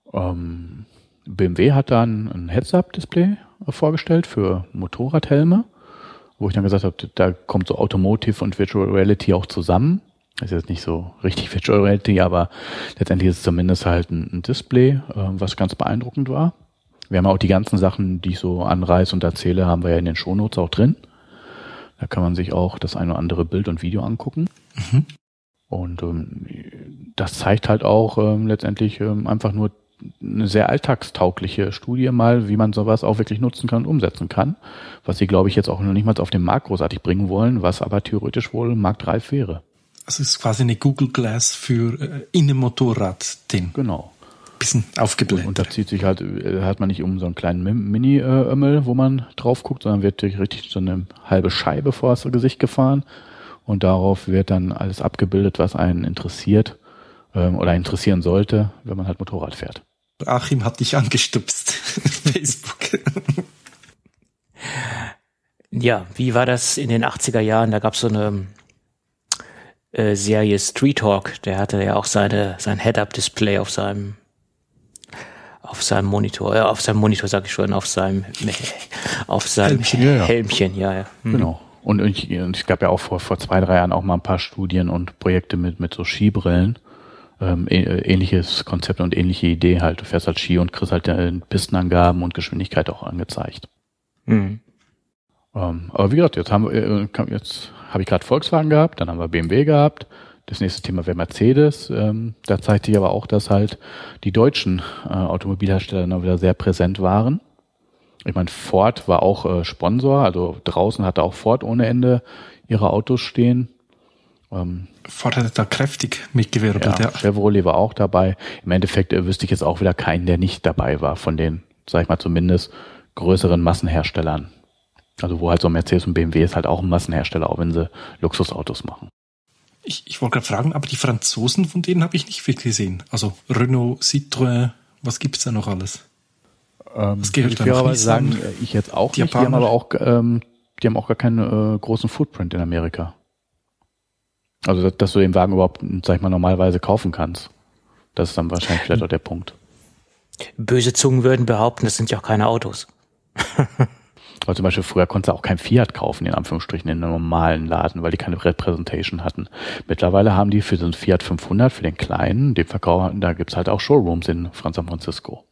BMW hat dann ein Heads-Up-Display vorgestellt für Motorradhelme, wo ich dann gesagt habe, da kommt so Automotive und Virtual Reality auch zusammen. Das ist jetzt nicht so richtig Virtual Reality, aber letztendlich ist es zumindest halt ein Display, was ganz beeindruckend war. Wir haben auch die ganzen Sachen, die ich so anreiße und erzähle, haben wir ja in den Shownotes auch drin. Da kann man sich auch das ein oder andere Bild und Video angucken. Mhm. Und das zeigt halt auch letztendlich einfach nur eine sehr alltagstaugliche Studie mal, wie man sowas auch wirklich nutzen kann und umsetzen kann. Was sie, glaube ich, jetzt auch noch nicht mal auf den Markt großartig bringen wollen, was aber theoretisch wohl marktreif wäre. Also es ist quasi eine Google Glass für in einem Motorrad-Ding. Genau. Bisschen aufgeblendet. Und da zieht sich halt, hat man nicht um so einen kleinen Mini-Ömmel, wo man drauf guckt, sondern wird durch richtig so eine halbe Scheibe vor das Gesicht gefahren und darauf wird dann alles abgebildet, was einen interessiert oder interessieren sollte, wenn man halt Motorrad fährt. Achim hat dich angestupst. Facebook. Ja, wie war das in den 80er Jahren? Da gab es so eine Serie Street Talk. Der hatte ja auch sein Head-Up-Display auf seinem Monitor, sag ich schon, auf seinem Helmchen, ja. Mhm. Genau. Und es gab ja auch vor 2-3 Jahren auch mal ein paar Studien und Projekte mit so Skibrillen. Ähnliches Konzept und ähnliche Idee halt. Du fährst halt Ski und kriegst halt Pistenangaben und Geschwindigkeit auch angezeigt. Mhm. Aber wie gesagt, jetzt habe ich gerade Volkswagen gehabt, dann haben wir BMW gehabt. Das nächste Thema wäre Mercedes. Da zeigt sich aber auch, dass halt die deutschen Automobilhersteller noch wieder sehr präsent waren. Ich meine, Ford war auch Sponsor, also draußen hatte auch Ford ohne Ende ihre Autos stehen. Ford hat da kräftig mitgewirbelt, ja. Chevrolet war auch dabei. Im Endeffekt wüsste ich jetzt auch wieder keinen, der nicht dabei war, von den, sag ich mal, zumindest größeren Massenherstellern. Also wo halt so Mercedes und BMW ist halt auch ein Massenhersteller, auch wenn sie Luxusautos machen. Ich wollte gerade fragen, aber die Franzosen, von denen habe ich nicht viel gesehen. Also Renault, Citroën, was gibt's da noch alles? Was gehört da noch? Sagen ich jetzt auch nicht. Die haben aber auch, die haben auch gar keinen großen Footprint in Amerika. Also dass du den Wagen überhaupt, sag ich mal, normalerweise kaufen kannst. Das ist dann wahrscheinlich vielleicht auch der Punkt. Böse Zungen würden behaupten, das sind ja auch keine Autos. Also zum Beispiel früher konntest du auch kein Fiat kaufen, in Anführungsstrichen, in einem normalen Laden, weil die keine Representation hatten. Mittlerweile haben die für so einen Fiat 500, für den kleinen, den Verkauf, da gibt's halt auch Showrooms in San Francisco.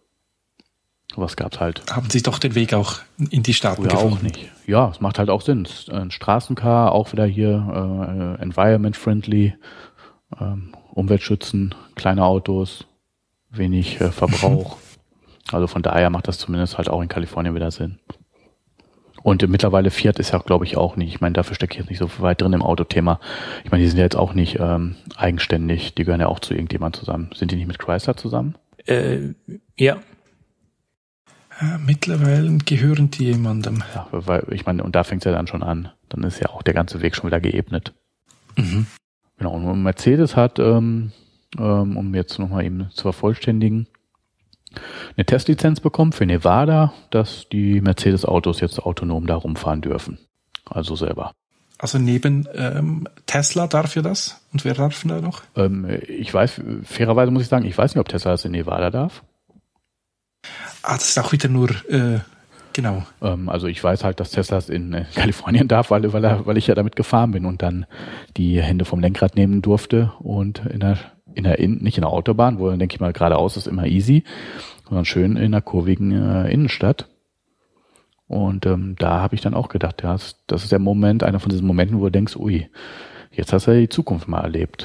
Was gab's halt. Haben sie doch den Weg auch in die Staaten gefunden? Auch nicht. Ja, es macht halt auch Sinn. Ein Straßencar, auch wieder hier environment-friendly, Umweltschützen, kleine Autos, wenig Verbrauch. Also von daher macht das zumindest halt auch in Kalifornien wieder Sinn. Und mittlerweile Fiat ist ja, glaube ich, auch nicht. Ich meine, dafür stecke ich jetzt nicht so weit drin im Autothema. Ich meine, die sind ja jetzt auch nicht eigenständig. Die gehören ja auch zu irgendjemand zusammen. Sind die nicht mit Chrysler zusammen? Ja. Mittlerweile gehören die jemandem. Ja, weil ich meine, und da fängt es ja dann schon an. Dann ist ja auch der ganze Weg schon wieder geebnet. Mhm. Genau, und Mercedes hat, um jetzt nochmal eben zu vervollständigen, eine Testlizenz bekommen für Nevada, dass die Mercedes-Autos jetzt autonom da rumfahren dürfen. Also selber. Also neben Tesla darf ja das? Und wer darf da noch? Ich weiß, fairerweise muss ich sagen, ich weiß nicht, ob Tesla das in Nevada darf. Das ist auch wieder nur, genau. Also ich weiß halt, dass Tesla es in Kalifornien darf, weil ich ja damit gefahren bin und dann die Hände vom Lenkrad nehmen durfte und nicht in der Autobahn, wo dann denke ich mal geradeaus ist immer easy, sondern schön in einer kurvigen Innenstadt. Und da habe ich dann auch gedacht, ja, das ist der Moment, einer von diesen Momenten, wo du denkst, ui, jetzt hast du ja die Zukunft mal erlebt.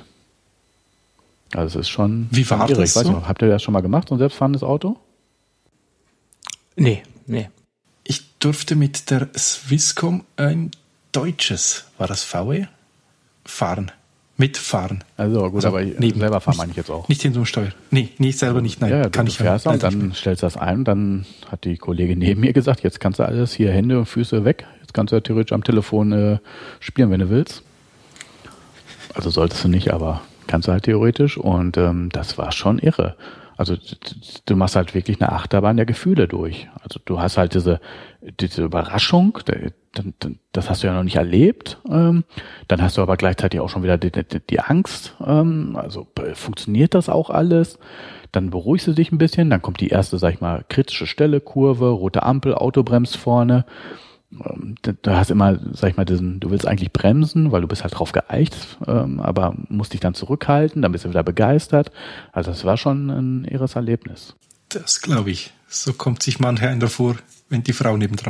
Also es ist schon. Wie war das so? Nicht, habt ihr das schon mal gemacht, so ein selbstfahrendes Auto? Nee. Ich durfte mit der Swisscom ein deutsches, war das VW, fahren. Mitfahren. Also gut, Also aber selber fahren meine ich jetzt auch. Nicht hinterm Steuer. Nee, nicht selber nicht. Nein, ja, kann du ich fährst und dann stellst du das ein und dann hat die Kollegin neben mir gesagt, jetzt kannst du alles hier Hände und Füße weg. Jetzt kannst du ja theoretisch am Telefon spielen, wenn du willst. Also solltest du nicht, aber kannst du halt theoretisch. Und das war schon irre. Also du machst halt wirklich eine Achterbahn der Gefühle durch. Also du hast halt diese Überraschung, das hast du ja noch nicht erlebt. Dann hast du aber gleichzeitig auch schon wieder die Angst. Also funktioniert das auch alles? Dann beruhigst du dich ein bisschen. Dann kommt die erste, sag ich mal, kritische Stelle, Kurve, rote Ampel, Auto bremst vorne. Du hast immer, sag ich mal, du willst eigentlich bremsen, weil du bist halt drauf geeicht, aber musst dich dann zurückhalten, dann bist du wieder begeistert. Also das war schon ein irres Erlebnis. Das glaube ich. So kommt sich mancher einer vor, wenn die Frau nebendran.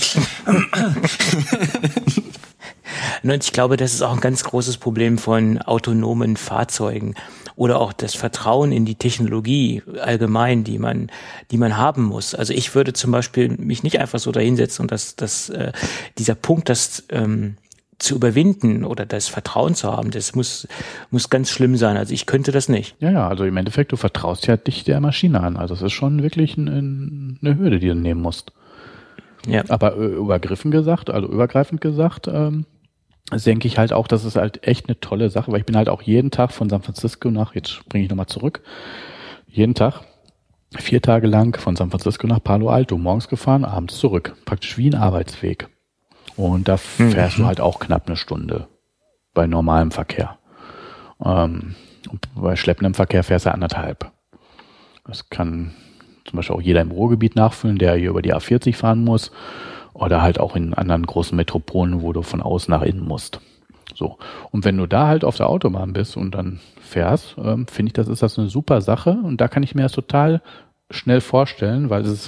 Und ich glaube, das ist auch ein ganz großes Problem von autonomen Fahrzeugen oder auch das Vertrauen in die Technologie allgemein, die man haben muss. Also ich würde zum Beispiel mich nicht einfach so dahinsetzen und dieser Punkt, das zu überwinden oder das Vertrauen zu haben, das muss ganz schlimm sein. Also ich könnte das nicht. Ja, also im Endeffekt, du vertraust ja dich der Maschine an. Also das ist schon wirklich eine Hürde, die du nehmen musst. Ja. Aber übergreifend gesagt, denke ich halt auch, das ist halt echt eine tolle Sache, weil ich bin halt auch jeden Tag von San Francisco jetzt springe ich nochmal zurück, jeden Tag 4 Tage lang von San Francisco nach Palo Alto, morgens gefahren, abends zurück, praktisch wie ein Arbeitsweg. Und da fährst du halt auch knapp eine Stunde bei normalem Verkehr. Und bei schleppendem Verkehr fährst du 1,5. Das kann zum Beispiel auch jeder im Ruhrgebiet nachfüllen, der hier über die A40 fahren muss. Oder halt auch in anderen großen Metropolen, wo du von außen nach innen musst. So. Und wenn du da halt auf der Autobahn bist und dann fährst, finde ich, ist das eine super Sache. Und da kann ich mir das total schnell vorstellen, weil es ist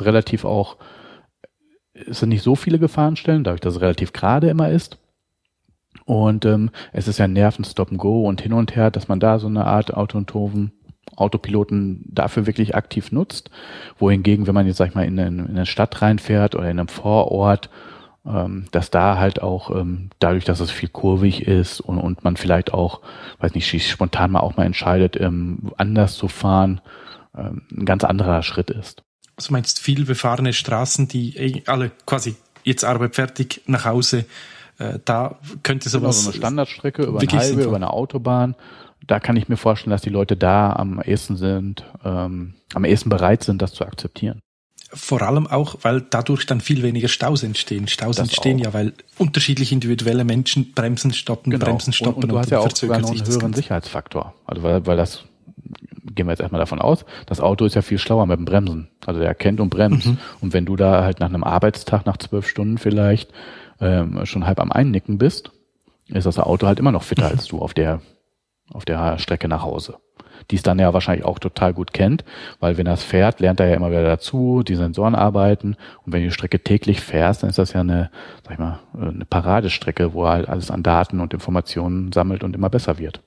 sind nicht so viele Gefahrenstellen, dadurch, dass es relativ gerade immer ist. Und es ist ja Nerven, Stop and Go und hin und her, dass man da so eine Art Autopiloten dafür wirklich aktiv nutzt, wohingegen, wenn man jetzt, sag ich mal, in eine Stadt reinfährt oder in einem Vorort, dass da halt auch dadurch, dass es viel kurvig ist und man vielleicht auch, weiß nicht, spontan mal auch mal entscheidet, anders zu fahren, ein ganz anderer Schritt ist. Also meinst viel befahrene Straßen, die alle quasi jetzt Arbeit fertig nach Hause, da könnte sowas... Genau, so eine Standardstrecke über einen Highway, über eine Autobahn. Da kann ich mir vorstellen, dass die Leute da am ehesten bereit sind, das zu akzeptieren. Vor allem auch, weil dadurch dann viel weniger Staus entstehen. Staus das entstehen auch. Ja, weil unterschiedlich individuelle Menschen bremsen, stoppen, genau. bremsen, stoppen. Und du hast ja auch sogar noch einen höheren Sicherheitsfaktor. Also weil das, gehen wir jetzt erstmal davon aus, das Auto ist ja viel schlauer mit dem Bremsen. Also der erkennt und bremst. Und wenn du da halt nach einem Arbeitstag, nach 12 Stunden vielleicht schon halb am Einnicken bist, ist das Auto halt immer noch fitter als du auf der Strecke nach Hause. Die es dann ja wahrscheinlich auch total gut kennt, weil wenn er es fährt, lernt er ja immer wieder dazu, die Sensoren arbeiten und wenn du die Strecke täglich fährst, dann ist das ja eine Paradestrecke, wo er halt alles an Daten und Informationen sammelt und immer besser wird.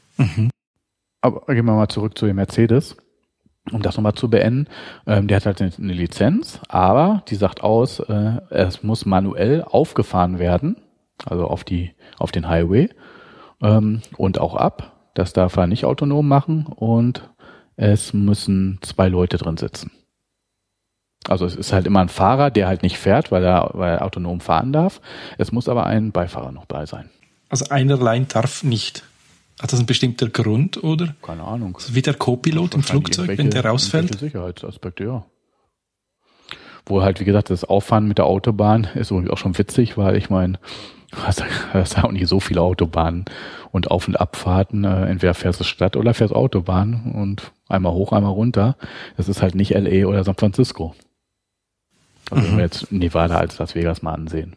Aber gehen wir mal zurück zu dem Mercedes, um das nochmal zu beenden. Der hat halt eine Lizenz, aber die sagt aus, es muss manuell aufgefahren werden, also auf den Highway, und auch ab. Das darf er nicht autonom machen und es müssen 2 Leute drin sitzen. Also es ist halt immer ein Fahrer, der halt nicht fährt, weil er autonom fahren darf. Es muss aber ein Beifahrer noch bei sein. Also einer allein darf nicht. Hat das einen bestimmten Grund, oder? Keine Ahnung. Also wie der Co-Pilot im Flugzeug, wenn der rausfällt? Sicherheitsaspekte, ja. Wo halt, wie gesagt, das Auffahren mit der Autobahn ist auch schon witzig, weil ich meine, hast ja auch nicht so viele Autobahnen und Auf- und Abfahrten. Entweder fährst du Stadt oder fährst Autobahn und einmal hoch, einmal runter. Das ist halt nicht LA oder San Francisco. Also wenn wir jetzt Nevada als Las Vegas mal ansehen.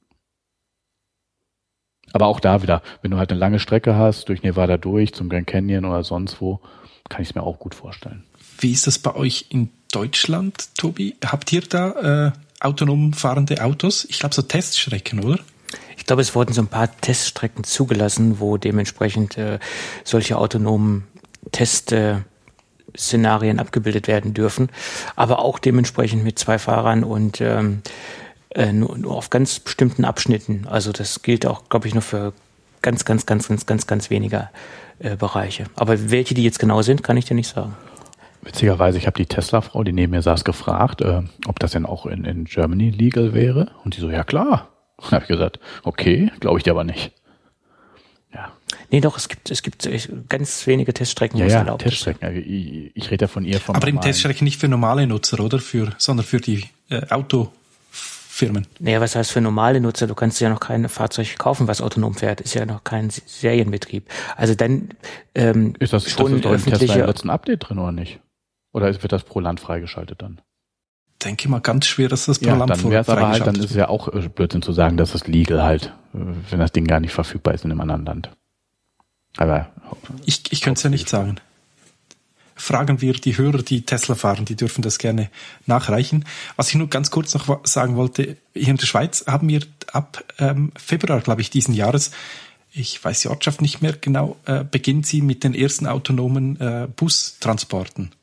Aber auch da wieder, wenn du halt eine lange Strecke hast, durch Nevada durch, zum Grand Canyon oder sonst wo, kann ich es mir auch gut vorstellen. Wie ist das bei euch in Deutschland, Tobi? Habt ihr da autonom fahrende Autos? Ich glaube so Teststrecken, oder? Ich glaube, es wurden so ein paar Teststrecken zugelassen, wo dementsprechend solche autonomen Testszenarien abgebildet werden dürfen, aber auch dementsprechend mit 2 Fahrern und nur auf ganz bestimmten Abschnitten. Also das gilt auch, glaube ich, nur für ganz wenige Bereiche. Aber welche die jetzt genau sind, kann ich dir nicht sagen. Witzigerweise, ich habe die Tesla-Frau, die neben mir saß, gefragt, ob das denn auch in Germany legal wäre. Und die so, ja klar. Dann habe ich gesagt, okay, glaube ich dir aber nicht. Ja. Nee, doch, es gibt ganz wenige Teststrecken, wo es erlaubt ist. Teststrecken. Ich rede ja von ihr vom Aber im Teststrecken nicht für normale Nutzer, oder? Sondern für die Autofirmen. Naja, was heißt für normale Nutzer? Du kannst ja noch kein Fahrzeug kaufen, was autonom fährt. Ist ja noch kein Serienbetrieb. Also dann ist das schon ist doch im Tesla öffentliche... im letzten Update drin, oder nicht? Oder wird das pro Land freigeschaltet dann? Denke mal ganz schwer, dass das pro Land dann wäre es aber halt, dann wird. ist es ja auch Blödsinn zu sagen, dass es legal halt, wenn das Ding gar nicht verfügbar ist in einem anderen Land. Aber ich könnte es ja nicht sagen. Fragen wir die Hörer, die Tesla fahren, die dürfen das gerne nachreichen. Was ich nur ganz kurz noch sagen wollte, hier in der Schweiz haben wir ab Februar, glaube ich, diesen Jahres, ich weiß die Ortschaft nicht mehr genau, beginnt sie mit den ersten autonomen Bustransporten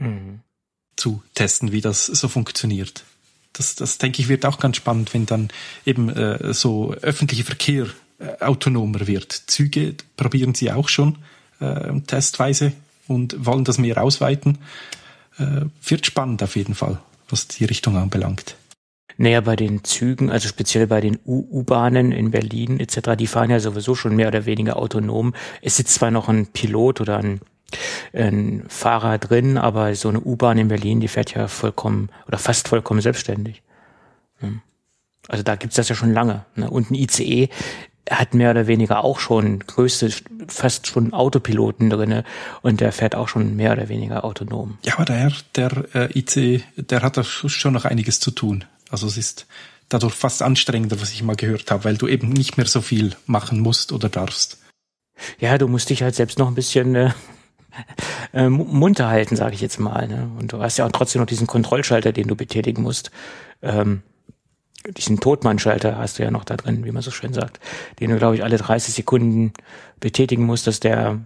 zu testen, wie das so funktioniert. Das denke ich, wird auch ganz spannend, wenn dann eben so öffentlicher Verkehr autonomer wird. Züge probieren sie auch schon testweise und wollen das mehr ausweiten. Wird spannend auf jeden Fall, was die Richtung anbelangt. Naja, bei den Zügen, also speziell bei den U-Bahnen in Berlin etc., die fahren ja sowieso schon mehr oder weniger autonom. Es sitzt zwar noch ein Pilot oder ein Fahrer drin, aber so eine U-Bahn in Berlin, die fährt ja vollkommen oder fast vollkommen selbstständig. Also da gibt's das ja schon lange. Und ein ICE hat mehr oder weniger auch schon fast schon Autopiloten drinne und der fährt auch schon mehr oder weniger autonom. Ja, aber der ICE, der hat da schon noch einiges zu tun. Also es ist dadurch fast anstrengender, was ich mal gehört habe, weil du eben nicht mehr so viel machen musst oder darfst. Ja, du musst dich halt selbst noch ein bisschen munter halten, sage ich jetzt mal. Ne? Und du hast ja auch trotzdem noch diesen Kontrollschalter, den du betätigen musst. Diesen Totmannschalter hast du ja noch da drin, wie man so schön sagt, den du, glaube ich, alle 30 Sekunden betätigen musst, dass der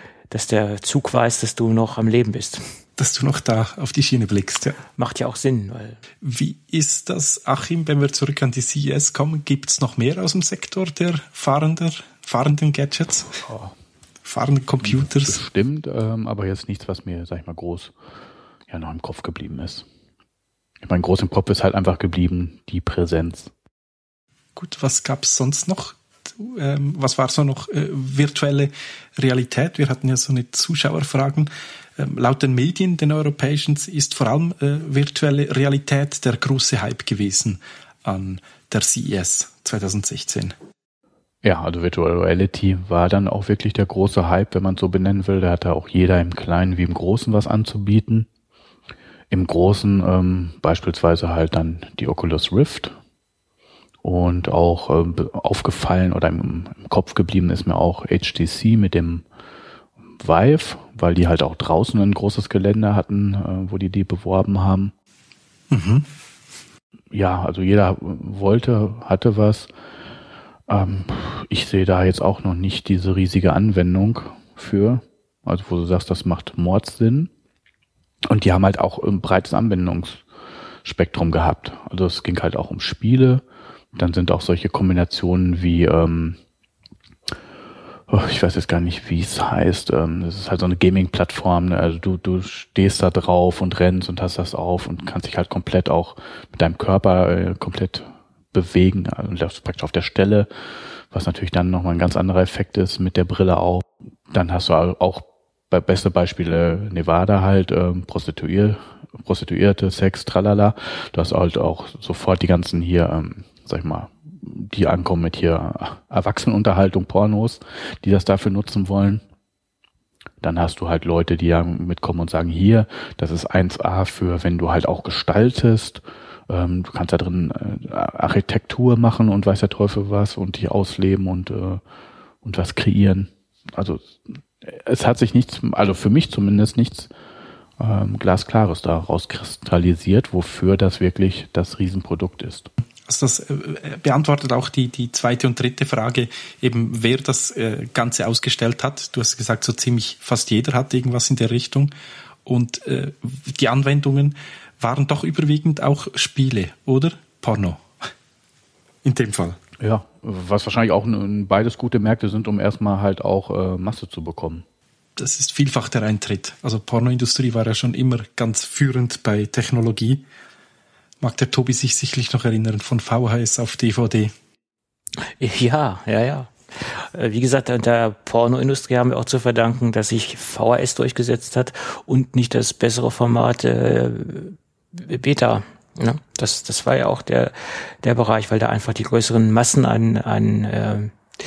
Zug weiß, dass du noch am Leben bist. Dass du noch da auf die Schiene blickst, ja. Macht ja auch Sinn, weil... Wie ist das, Achim, wenn wir zurück an die CES kommen? Gibt's noch mehr aus dem Sektor der fahrenden Gadgets? Oh. Fahrenden Computers? Bestimmt, aber jetzt nichts, was mir, sag ich mal, groß noch im Kopf geblieben ist. Ich meine, groß im Kopf ist halt einfach geblieben, die Präsenz. Gut, was gab's sonst noch? Was war so noch virtuelle Realität? Wir hatten ja so eine Zuschauerfragen. Laut den Medien, den europäischen, ist vor allem virtuelle Realität der große Hype gewesen an der CES 2016. Ja, also Virtual Reality war dann auch wirklich der große Hype, wenn man es so benennen will. Da hatte auch jeder im Kleinen wie im Großen was anzubieten. Im Großen beispielsweise halt dann die Oculus Rift. Und auch aufgefallen oder im Kopf geblieben ist mir auch HTC mit dem Vive, weil die halt auch draußen ein großes Gelände hatten, wo die beworben haben. Mhm. Ja, also jeder hatte was. Ich sehe da jetzt auch noch nicht diese riesige Anwendung für, also wo du sagst, das macht Mordssinn. Und die haben halt auch ein breites Anwendungsspektrum gehabt. Also es ging halt auch um Spiele. Dann sind auch solche Kombinationen wie, ich weiß jetzt gar nicht, wie es heißt. Das ist halt so eine Gaming-Plattform. Also du stehst da drauf und rennst und hast das auf und kannst dich halt komplett auch mit deinem Körper komplett bewegen. Also läufst praktisch auf der Stelle, was natürlich dann nochmal ein ganz anderer Effekt ist mit der Brille auch. Dann hast du auch beste Beispiele Nevada halt, Prostituierte, Sex, tralala. Du hast halt auch sofort die ganzen hier, sag ich mal, die ankommen mit hier Erwachsenenunterhaltung, Pornos, die das dafür nutzen wollen. Dann hast du halt Leute, die ja mitkommen und sagen, hier, das ist 1A für, wenn du halt auch gestaltest. Du kannst da drin Architektur machen und weiß der Teufel was und die ausleben und was kreieren. Also es hat sich nichts, also für mich zumindest nichts Glasklares da rauskristallisiert, wofür das wirklich das Riesenprodukt ist. Also das beantwortet auch die zweite und dritte Frage, eben wer das Ganze ausgestellt hat. Du hast gesagt, so ziemlich fast jeder hat irgendwas in der Richtung. Und die Anwendungen waren doch überwiegend auch Spiele, oder? Porno. In dem Fall. Ja, was wahrscheinlich auch beides gute Märkte sind, um erstmal halt auch Masse zu bekommen. Das ist vielfach der Eintritt. Also Pornoindustrie war ja schon immer ganz führend bei Technologie. Mag der Tobi sich sicherlich noch erinnern, von VHS auf DVD. Ja. Wie gesagt, an der Pornoindustrie haben wir auch zu verdanken, dass sich VHS durchgesetzt hat und nicht das bessere Format Beta. Ne? Das war ja auch der Bereich, weil da einfach die größeren Massen an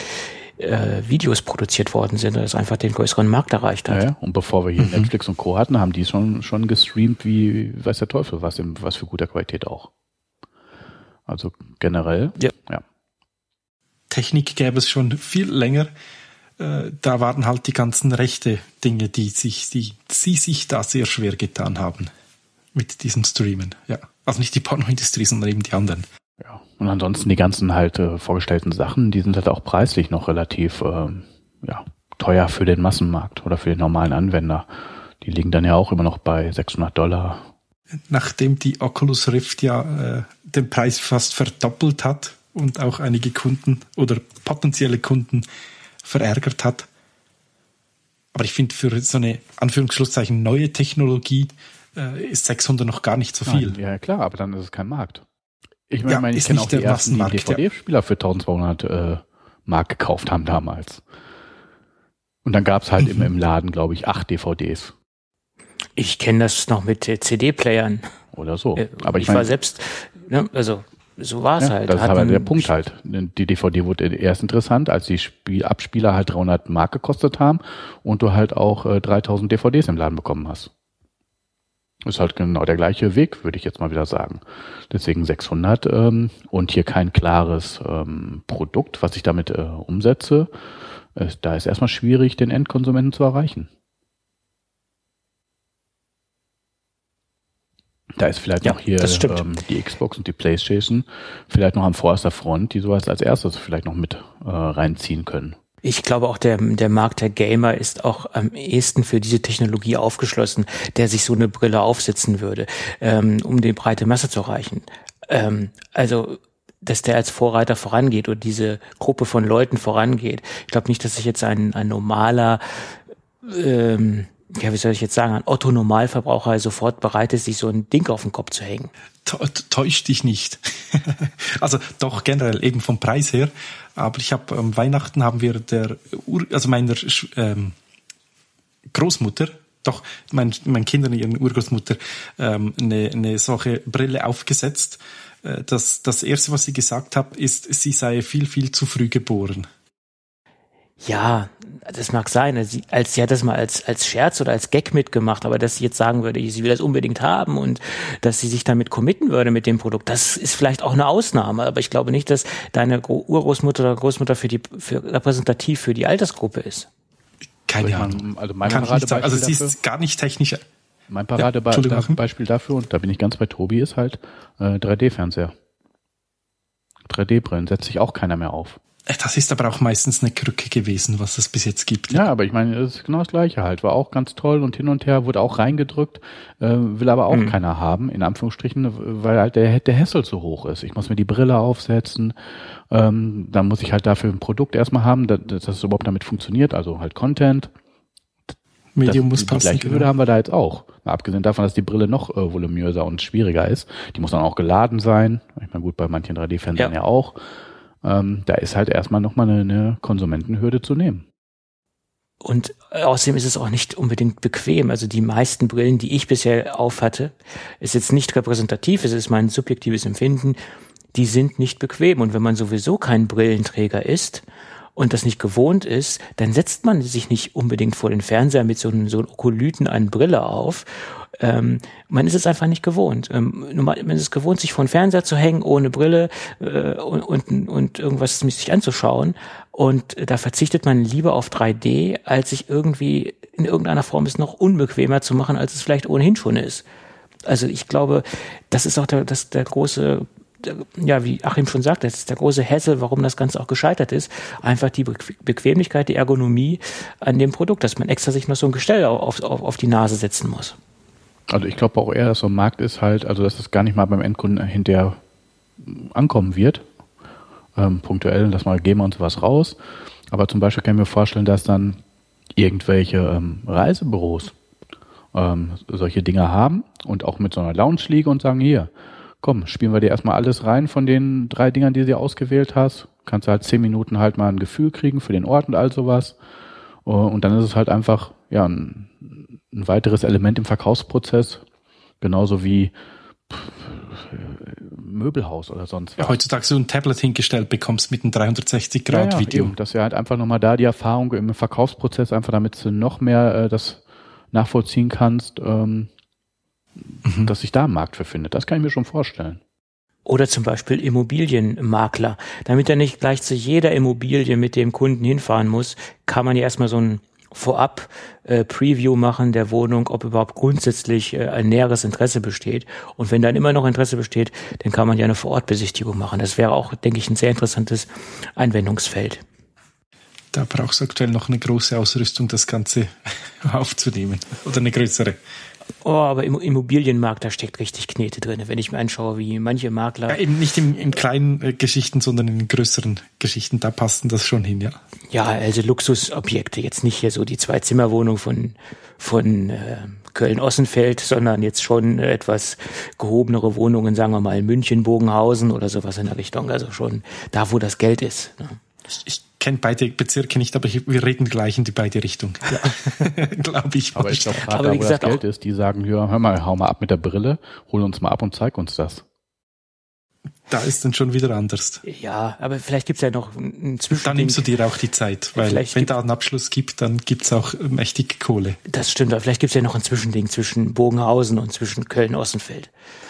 Videos produziert worden sind, das einfach den größeren Markt erreicht hat. Ja, und bevor wir hier Netflix und Co. hatten, haben die schon gestreamt wie weiß der Teufel, was für guter Qualität auch. Also generell, ja. Technik gäbe es schon viel länger. Da waren halt die ganzen rechte Dinge, die sie sich da sehr schwer getan haben mit diesem Streamen. Ja, also nicht die Pornoindustrie, sondern eben die anderen. Ja, und ansonsten die ganzen halt vorgestellten Sachen, die sind halt auch preislich noch relativ teuer für den Massenmarkt oder für den normalen Anwender. Die liegen dann ja auch immer noch bei $600. Nachdem die Oculus Rift ja den Preis fast verdoppelt hat und auch einige Kunden oder potenzielle Kunden verärgert hat. Aber ich finde, für so eine Anführungsschlusszeichen neue Technologie ist 600 noch gar nicht so viel. Nein, ja klar, aber dann ist es kein Markt. Ich meine, ich kenne auch die ersten, die DVD-Spieler für 1200 Mark gekauft haben damals. Und dann gab es halt im Laden, glaube ich, 8 DVDs. Ich kenne das noch mit CD-Playern. Oder so. Aber ich war selbst, ne, also so war es halt. Das ist aber der Punkt halt. Die DVD wurde erst interessant, als die Abspieler halt 300 Mark gekostet haben und du halt auch 3000 DVDs im Laden bekommen hast. Ist halt genau der gleiche Weg, würde ich jetzt mal wieder sagen. Deswegen 600 und hier kein klares Produkt, was ich damit umsetze. Da ist erstmal schwierig, den Endkonsumenten zu erreichen. Da ist vielleicht noch hier die Xbox und die PlayStation vielleicht noch am vorderster Front, die sowas als erstes vielleicht noch mit reinziehen können. Ich glaube auch der Markt der Gamer ist auch am ehesten für diese Technologie aufgeschlossen, der sich so eine Brille aufsetzen würde, um die breite Masse zu erreichen. Also, dass der als Vorreiter vorangeht oder diese Gruppe von Leuten vorangeht. Ich glaube nicht, dass sich jetzt ein normaler, wie soll ich jetzt sagen, ein Otto-Normalverbraucher sofort bereit ist, sich so ein Ding auf den Kopf zu hängen. Täusch dich nicht. Also doch generell eben vom Preis her. Aber ich habe Weihnachten haben wir meiner Großmutter, doch meinen Kindern ihren Urgroßmutter eine solche Brille aufgesetzt. Das erste, was sie gesagt hat, ist, sie sei viel, viel zu früh geboren. Ja, das mag sein. Sie hat das mal als Scherz oder als Gag mitgemacht, aber dass sie jetzt sagen würde, sie will das unbedingt haben und dass sie sich damit committen würde mit dem Produkt, das ist vielleicht auch eine Ausnahme. Aber ich glaube nicht, dass deine Urgroßmutter oder Großmutter für repräsentativ für die Altersgruppe ist. Keine Ahnung. Also mein Paradebeispiel also sie ist gar nicht technisch. Mein Paradebeispiel dafür, und da bin ich ganz bei Tobi, ist halt 3D-Fernseher. 3D-Brillen setzt sich auch keiner mehr auf. Das ist aber auch meistens eine Krücke gewesen, was es bis jetzt gibt. Ja, aber ich meine, es ist genau das Gleiche halt. War auch ganz toll und hin und her, wurde auch reingedrückt, will aber auch keiner haben, in Anführungsstrichen, weil halt der Hassel zu hoch ist. Ich muss mir die Brille aufsetzen, dann muss ich halt dafür ein Produkt erstmal haben, dass es überhaupt damit funktioniert, also halt Content. Medium muss passen. Die gleiche Hürde haben wir da jetzt auch. Mal abgesehen davon, dass die Brille noch voluminöser und schwieriger ist. Die muss dann auch geladen sein. Ich meine, gut, bei manchen 3D-Fernsehern ja auch. Da ist halt erstmal nochmal eine Konsumentenhürde zu nehmen. Und außerdem ist es auch nicht unbedingt bequem. Also die meisten Brillen, die ich bisher aufhatte, ist jetzt nicht repräsentativ, es ist mein subjektives Empfinden, die sind nicht bequem. Und wenn man sowieso kein Brillenträger ist und das nicht gewohnt ist, dann setzt man sich nicht unbedingt vor den Fernseher mit so einem Okolyten an Brille auf. Man ist es einfach nicht gewohnt. Man ist es gewohnt, sich vor den Fernseher zu hängen, ohne Brille und irgendwas sich anzuschauen. Und da verzichtet man lieber auf 3D, als sich irgendwie in irgendeiner Form es noch unbequemer zu machen, als es vielleicht ohnehin schon ist. Also ich glaube, das ist auch der große, ja, wie Achim schon sagte, das ist der große Hassel, warum das Ganze auch gescheitert ist. Einfach die Bequemlichkeit, die Ergonomie an dem Produkt, dass man extra sich noch so ein Gestell auf die Nase setzen muss. Also ich glaube auch eher, dass so ein Markt ist halt, also dass es gar nicht mal beim Endkunden hinterher ankommen wird. punktuell, geben wir uns was raus. Aber zum Beispiel kann ich mir vorstellen, dass dann irgendwelche Reisebüros solche Dinge haben und auch mit so einer Lounge liegen und sagen, hier, komm, spielen wir dir erstmal alles rein von den 3 Dingern, die du ausgewählt hast. Kannst du halt 10 Minuten halt mal ein Gefühl kriegen für den Ort und all sowas. Und dann ist es halt einfach ein weiteres Element im Verkaufsprozess, genauso wie Möbelhaus oder sonst was. Ja, heutzutage so ein Tablet hingestellt bekommst mit einem 360-Grad-Video. Dass du halt einfach nochmal da die Erfahrung im Verkaufsprozess, einfach damit du noch mehr das nachvollziehen kannst, dass sich da ein Markt für findet. Das kann ich mir schon vorstellen. Oder zum Beispiel Immobilienmakler. Damit er nicht gleich zu jeder Immobilie mit dem Kunden hinfahren muss, kann man ja erstmal so ein vorab Preview machen der Wohnung, ob überhaupt grundsätzlich ein näheres Interesse besteht. Und wenn dann immer noch Interesse besteht, dann kann man ja eine Vorortbesichtigung machen. Das wäre auch, denke ich, ein sehr interessantes Anwendungsfeld. Da brauchst du aktuell noch eine große Ausrüstung, das Ganze aufzunehmen. Oder eine größere. Oh, aber im Immobilienmarkt, da steckt richtig Knete drin, wenn ich mir anschaue, wie manche Makler... Ja, eben nicht in kleinen Geschichten, sondern in größeren Geschichten, da passen das schon hin, ja. Ja, also Luxusobjekte, jetzt nicht hier so die 2-Zimmer-Wohnung von Köln-Ossenfeld, sondern jetzt schon etwas gehobenere Wohnungen, sagen wir mal München, Bogenhausen oder sowas in der Richtung, also schon da, wo das Geld ist. Ne? Ich kenne beide Bezirke nicht, aber wir reden gleich in die beide Richtungen. Ja. Glaube ich. Aber ich glaube, gerade da, wo das Geld ist, die sagen, ja, hör mal, hau mal ab mit der Brille, hol uns mal ab und zeig uns das. Da ist dann schon wieder anders. Ja, aber vielleicht gibt's ja noch einen Zwischending. Dann nimmst du dir auch die Zeit, weil wenn da einen Abschluss gibt, dann gibt's auch mächtig Kohle. Das stimmt, aber vielleicht gibt's ja noch ein Zwischending zwischen Bogenhausen und zwischen Köln-Ossenfeld.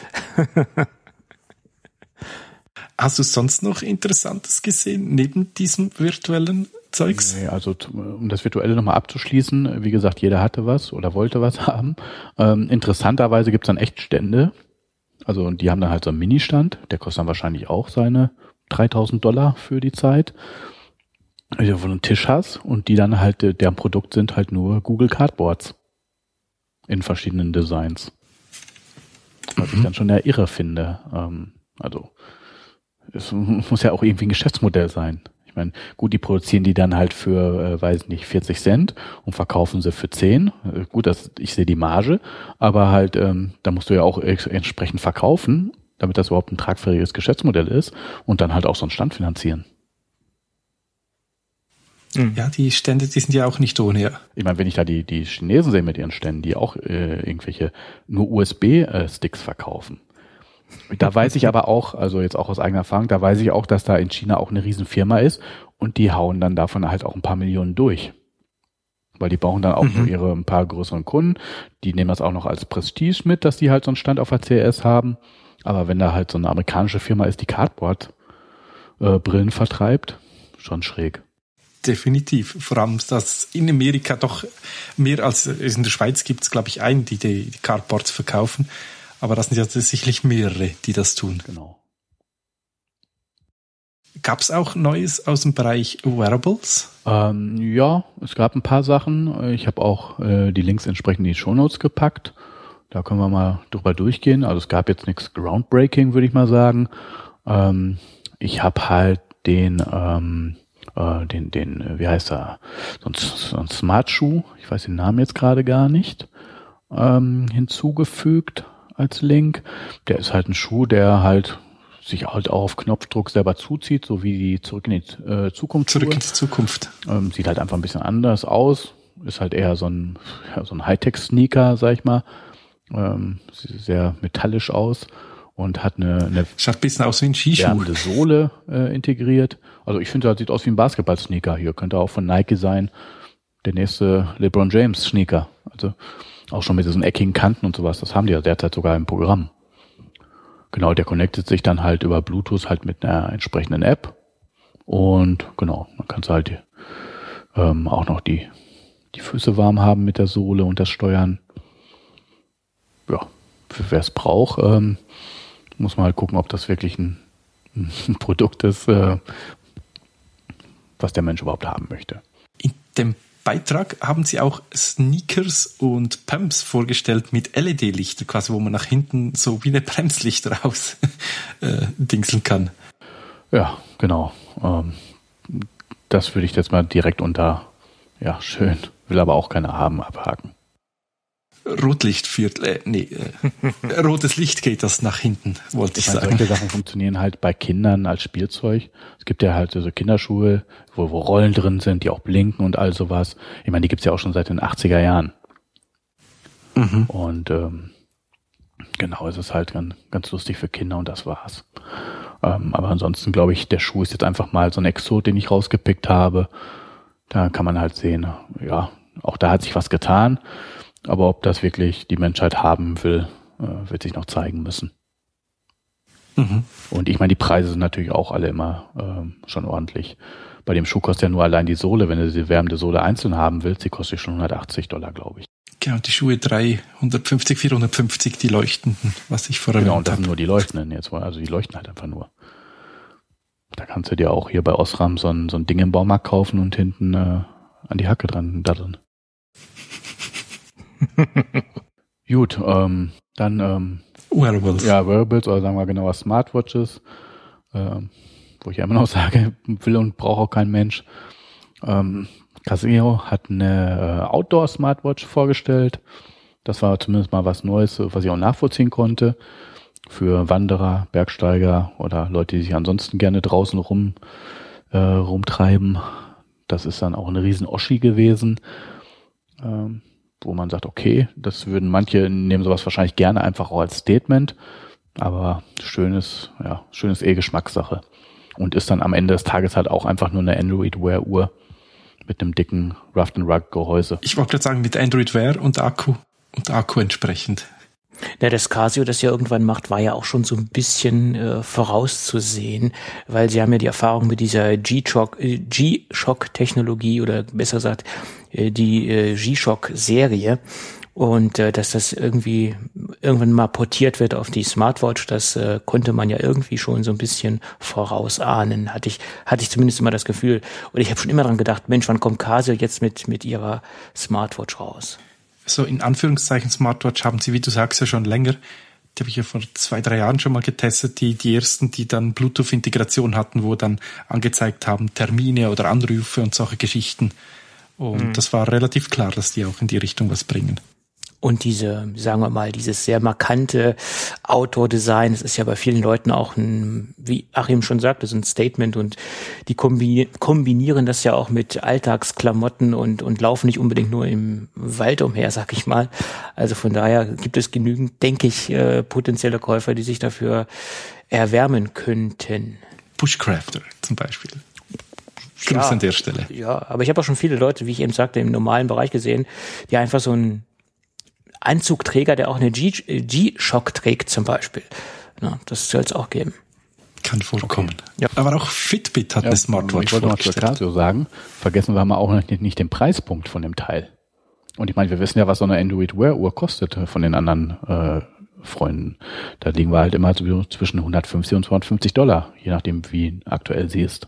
Hast du sonst noch Interessantes gesehen, neben diesem virtuellen Zeugs? Nee, also um das Virtuelle nochmal abzuschließen, wie gesagt, jeder hatte was oder wollte was haben. Interessanterweise gibt's dann echt Stände. Also die haben dann halt so einen Mini-Stand, der kostet dann wahrscheinlich auch seine $3.000 für die Zeit. Wo du einen Tisch hast und die dann halt, deren Produkt sind halt nur Google Cardboards in verschiedenen Designs. Was ich dann schon eher irre finde. Also es muss ja auch irgendwie ein Geschäftsmodell sein. Ich meine, gut, die produzieren die dann halt für, weiß nicht, 40 Cent und verkaufen sie für 10. Gut, ich sehe die Marge, aber halt, da musst du ja auch entsprechend verkaufen, damit das überhaupt ein tragfähiges Geschäftsmodell ist und dann halt auch so einen Stand finanzieren. Ja, die Stände, die sind ja auch nicht ohne, ja. Ich meine, wenn ich da die Chinesen sehe mit ihren Ständen, die auch irgendwelche nur USB-Sticks verkaufen. Da weiß ich aber auch, also jetzt auch aus eigener Erfahrung, da weiß ich auch, dass da in China auch eine Riesenfirma ist und die hauen dann davon halt auch ein paar Millionen durch. Weil die brauchen dann auch nur ihre ein paar größeren Kunden. Die nehmen das auch noch als Prestige mit, dass die halt so einen Stand auf der CES haben. Aber wenn da halt so eine amerikanische Firma ist, die Cardboard-Brillen vertreibt, schon schräg. Definitiv. Vor allem, dass in Amerika doch mehr als in der Schweiz gibt es, glaube ich, einen, die Cardboards verkaufen. Aber das sind ja tatsächlich mehrere, die das tun. Genau. Gab es auch Neues aus dem Bereich Wearables? Ja, es gab ein paar Sachen. Ich habe auch die Links entsprechend in die Shownotes gepackt. Da können wir mal drüber durchgehen. Also es gab jetzt nichts groundbreaking, würde ich mal sagen. Ich habe halt den, wie heißt er, so ein Smart-Schuh, ich weiß den Namen jetzt gerade gar nicht, hinzugefügt als Link. Der ist halt ein Schuh, der halt sich halt auch auf Knopfdruck selber zuzieht, so wie die Zurück in die Zukunft. Zurück in die Zukunft. Sieht halt einfach ein bisschen anders aus. Ist halt eher so ein Hightech-Sneaker, sag ich mal. Sieht sehr metallisch aus und hat eine schaut ein bisschen aus wie ein Skischuh. Sohle integriert. Also ich finde, das sieht aus wie ein Basketball-Sneaker. Hier könnte auch von Nike sein. Der nächste LeBron James Sneaker. Also auch schon mit diesen eckigen Kanten und sowas. Das haben die ja derzeit sogar im Programm. Genau, der connectet sich dann halt über Bluetooth halt mit einer entsprechenden App. Und genau, man kann halt auch noch die Füße warm haben mit der Sohle und das Steuern. Ja, für wer es braucht, muss man halt gucken, ob das wirklich ein Produkt ist, was der Mensch überhaupt haben möchte. In dem Beitrag haben Sie auch Sneakers und Pumps vorgestellt mit LED-Lichter, quasi, wo man nach hinten so wie eine Bremslichter aus dingseln kann. Ja, genau. Das würde ich jetzt mal direkt unter, ja, schön, will aber auch keiner haben, abhaken. Rotlicht führt, rotes Licht geht das nach hinten, wollte ich sagen. Solche Sachen funktionieren halt bei Kindern als Spielzeug. Es gibt ja halt so Kinderschuhe, wo Rollen drin sind, die auch blinken und all sowas. Ich meine, die gibt's ja auch schon seit den 80er Jahren. Mhm. Und genau, es ist halt ganz lustig für Kinder und das war's. Aber ansonsten glaube ich, der Schuh ist jetzt einfach mal so ein Exot, den ich rausgepickt habe. Da kann man halt sehen, ja, auch da hat sich was getan. Aber ob das wirklich die Menschheit haben will, wird sich noch zeigen müssen. Mhm. Und ich meine, die Preise sind natürlich auch alle immer schon ordentlich. Bei dem Schuh kostet ja nur allein die Sohle. Wenn du die wärmende Sohle einzeln haben willst, die kostet schon $180, glaube ich. Genau, die Schuhe 350, 450, die leuchtenden, was ich vorher erwähnt habe. Genau, und das sind nur die leuchtenden jetzt. Also die leuchten halt einfach nur. Da kannst du dir auch hier bei Osram so ein Ding im Baumarkt kaufen und hinten an die Hacke dran daddeln. Gut, dann Wearables. Ja, Wearables oder sagen wir genauer Smartwatches, wo ich ja immer noch sage, will und braucht auch kein Mensch. Casio hat eine Outdoor-Smartwatch vorgestellt. Das war zumindest mal was Neues, was ich auch nachvollziehen konnte. Für Wanderer, Bergsteiger oder Leute, die sich ansonsten gerne draußen rumtreiben. Das ist dann auch eine riesen Oschi gewesen. Wo man sagt, okay, das würden manche nehmen sowas wahrscheinlich gerne einfach auch als Statement, aber schönes Geschmackssache und ist dann am Ende des Tages halt auch einfach nur eine Android Wear Uhr mit einem dicken Rough and Rugged Gehäuse. Ich wollte gerade sagen, mit Android Wear und Akku entsprechend. Ja, das Casio, das ja irgendwann macht, war ja auch schon so ein bisschen vorauszusehen, weil sie haben ja die Erfahrung mit dieser G-Shock-Technologie oder besser gesagt die G-Shock-Serie und dass das irgendwann mal portiert wird auf die Smartwatch, das konnte man ja irgendwie schon so ein bisschen vorausahnen, hatte ich zumindest immer das Gefühl. Und ich habe schon immer dran gedacht, Mensch, wann kommt Casio jetzt mit ihrer Smartwatch raus? So in Anführungszeichen Smartwatch haben sie, wie du sagst, ja schon länger. Die habe ich ja vor 2-3 Jahren schon mal getestet. Die ersten, die dann Bluetooth-Integration hatten, wo dann angezeigt haben Termine oder Anrufe und solche Geschichten. Und das war relativ klar, dass die auch in die Richtung was bringen. Und sagen wir mal, dieses sehr markante Outdoor-Design, das ist ja bei vielen Leuten auch wie Achim schon sagte, so ein Statement und die kombinieren das ja auch mit Alltagsklamotten und laufen nicht unbedingt nur im Wald umher, sag ich mal. Also von daher gibt es genügend, denke ich, potenzielle Käufer, die sich dafür erwärmen könnten. Bushcrafter zum Beispiel. Gruß an der Stelle. Ja, aber ich habe auch schon viele Leute, wie ich eben sagte, im normalen Bereich gesehen, die einfach so ein Anzugträger, der auch eine G-Shock trägt zum Beispiel. Ja, das soll es auch geben. Kann vorkommen. Okay. Ja. Aber auch Fitbit hat eine Smartwatch vorgestellt. Ich wollte noch zu Casio sagen, vergessen wir mal auch nicht den Preispunkt von dem Teil. Und ich meine, wir wissen ja, was so eine Android Wear Uhr kostet von den anderen Freunden. Da liegen wir halt immer zwischen $150 und $250, je nachdem, wie aktuell sie ist.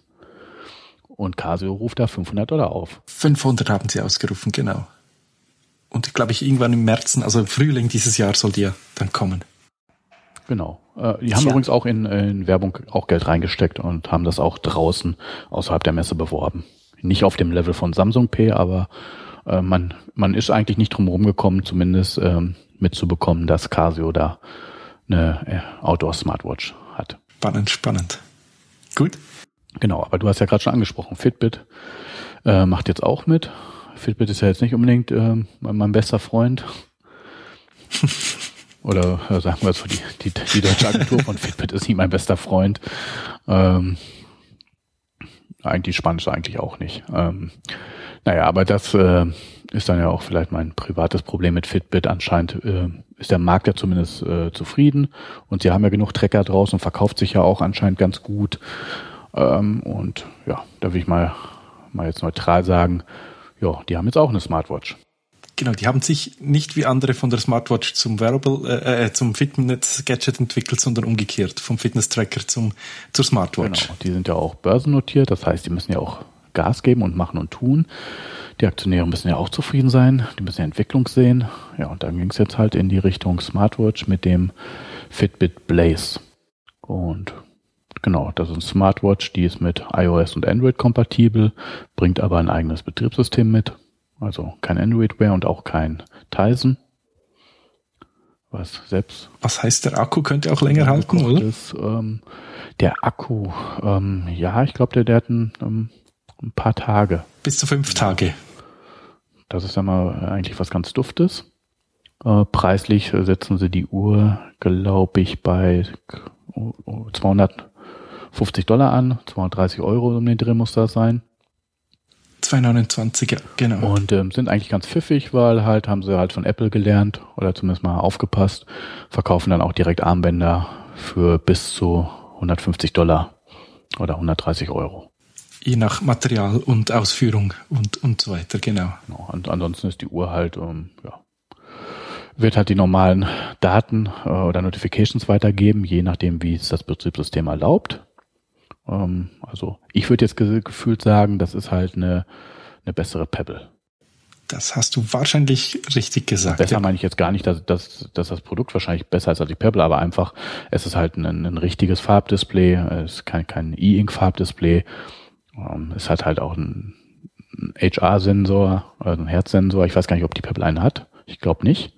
Und Casio ruft da $500 auf. 500 haben sie ausgerufen, genau. Und ich glaube, irgendwann im März, also im Frühling dieses Jahr soll die ja dann kommen. Genau. Die haben übrigens auch in Werbung auch Geld reingesteckt und haben das auch draußen außerhalb der Messe beworben. Nicht auf dem Level von Samsung Pay, aber man ist eigentlich nicht drum herum gekommen, zumindest mitzubekommen, dass Casio da eine Outdoor-Smartwatch hat. Spannend. Gut. Genau, aber du hast ja gerade schon angesprochen, Fitbit macht jetzt auch mit. Fitbit ist ja jetzt nicht unbedingt mein bester Freund. Oder sagen wir es so, die deutsche Agentur von Fitbit ist nicht mein bester Freund. Eigentlich Spanisch eigentlich auch nicht. Naja, aber das ist dann ja auch vielleicht mein privates Problem mit Fitbit. Anscheinend ist der Markt ja zumindest zufrieden und sie haben ja genug Trecker draußen und verkauft sich ja auch anscheinend ganz gut. Und ja, da will ich mal jetzt neutral sagen, ja, die haben jetzt auch eine Smartwatch. Genau, die haben sich nicht wie andere von der Smartwatch zum Wearable, zum Fitness-Gadget entwickelt, sondern umgekehrt, vom Fitness-Tracker zur Smartwatch. Genau, die sind ja auch börsennotiert, das heißt, die müssen ja auch Gas geben und machen und tun. Die Aktionäre müssen ja auch zufrieden sein, die müssen ja Entwicklung sehen. Ja, und dann ging es jetzt halt in die Richtung Smartwatch mit dem Fitbit Blaze. Und Genau, das ist eine Smartwatch, die ist mit iOS und Android kompatibel, bringt aber ein eigenes Betriebssystem mit. Also kein Android-Wear und auch kein Tizen. Was heißt, der Akku könnte auch länger halten, oder? Ist, der Akku, ja, ich glaube, der hat ein paar Tage. Bis zu 5 Tage. Das ist ja mal eigentlich was ganz Duftes. Preislich setzen sie die Uhr, glaube ich, bei $250 an. 230 € um den Dreh muss das sein. 229, ja, genau. Und sind eigentlich ganz pfiffig, weil haben sie halt von Apple gelernt oder zumindest mal aufgepasst, verkaufen dann auch direkt Armbänder für bis zu $150 oder 130 €. Je nach Material und Ausführung und so weiter, genau. Und ansonsten ist die Uhr halt, wird halt die normalen Daten oder Notifications weitergeben, je nachdem, wie es das Betriebssystem erlaubt. Also ich würde jetzt gefühlt sagen, das ist halt eine bessere Pebble. Das hast du wahrscheinlich richtig gesagt. Besser meine ich jetzt gar nicht, dass das Produkt wahrscheinlich besser ist als die Pebble, aber einfach, es ist halt ein richtiges Farbdisplay, es ist kein E-Ink-Farbdisplay, es hat halt auch einen HR-Sensor, also einen Herzsensor. Ich weiß gar nicht, ob die Pebble einen hat. Ich glaube nicht.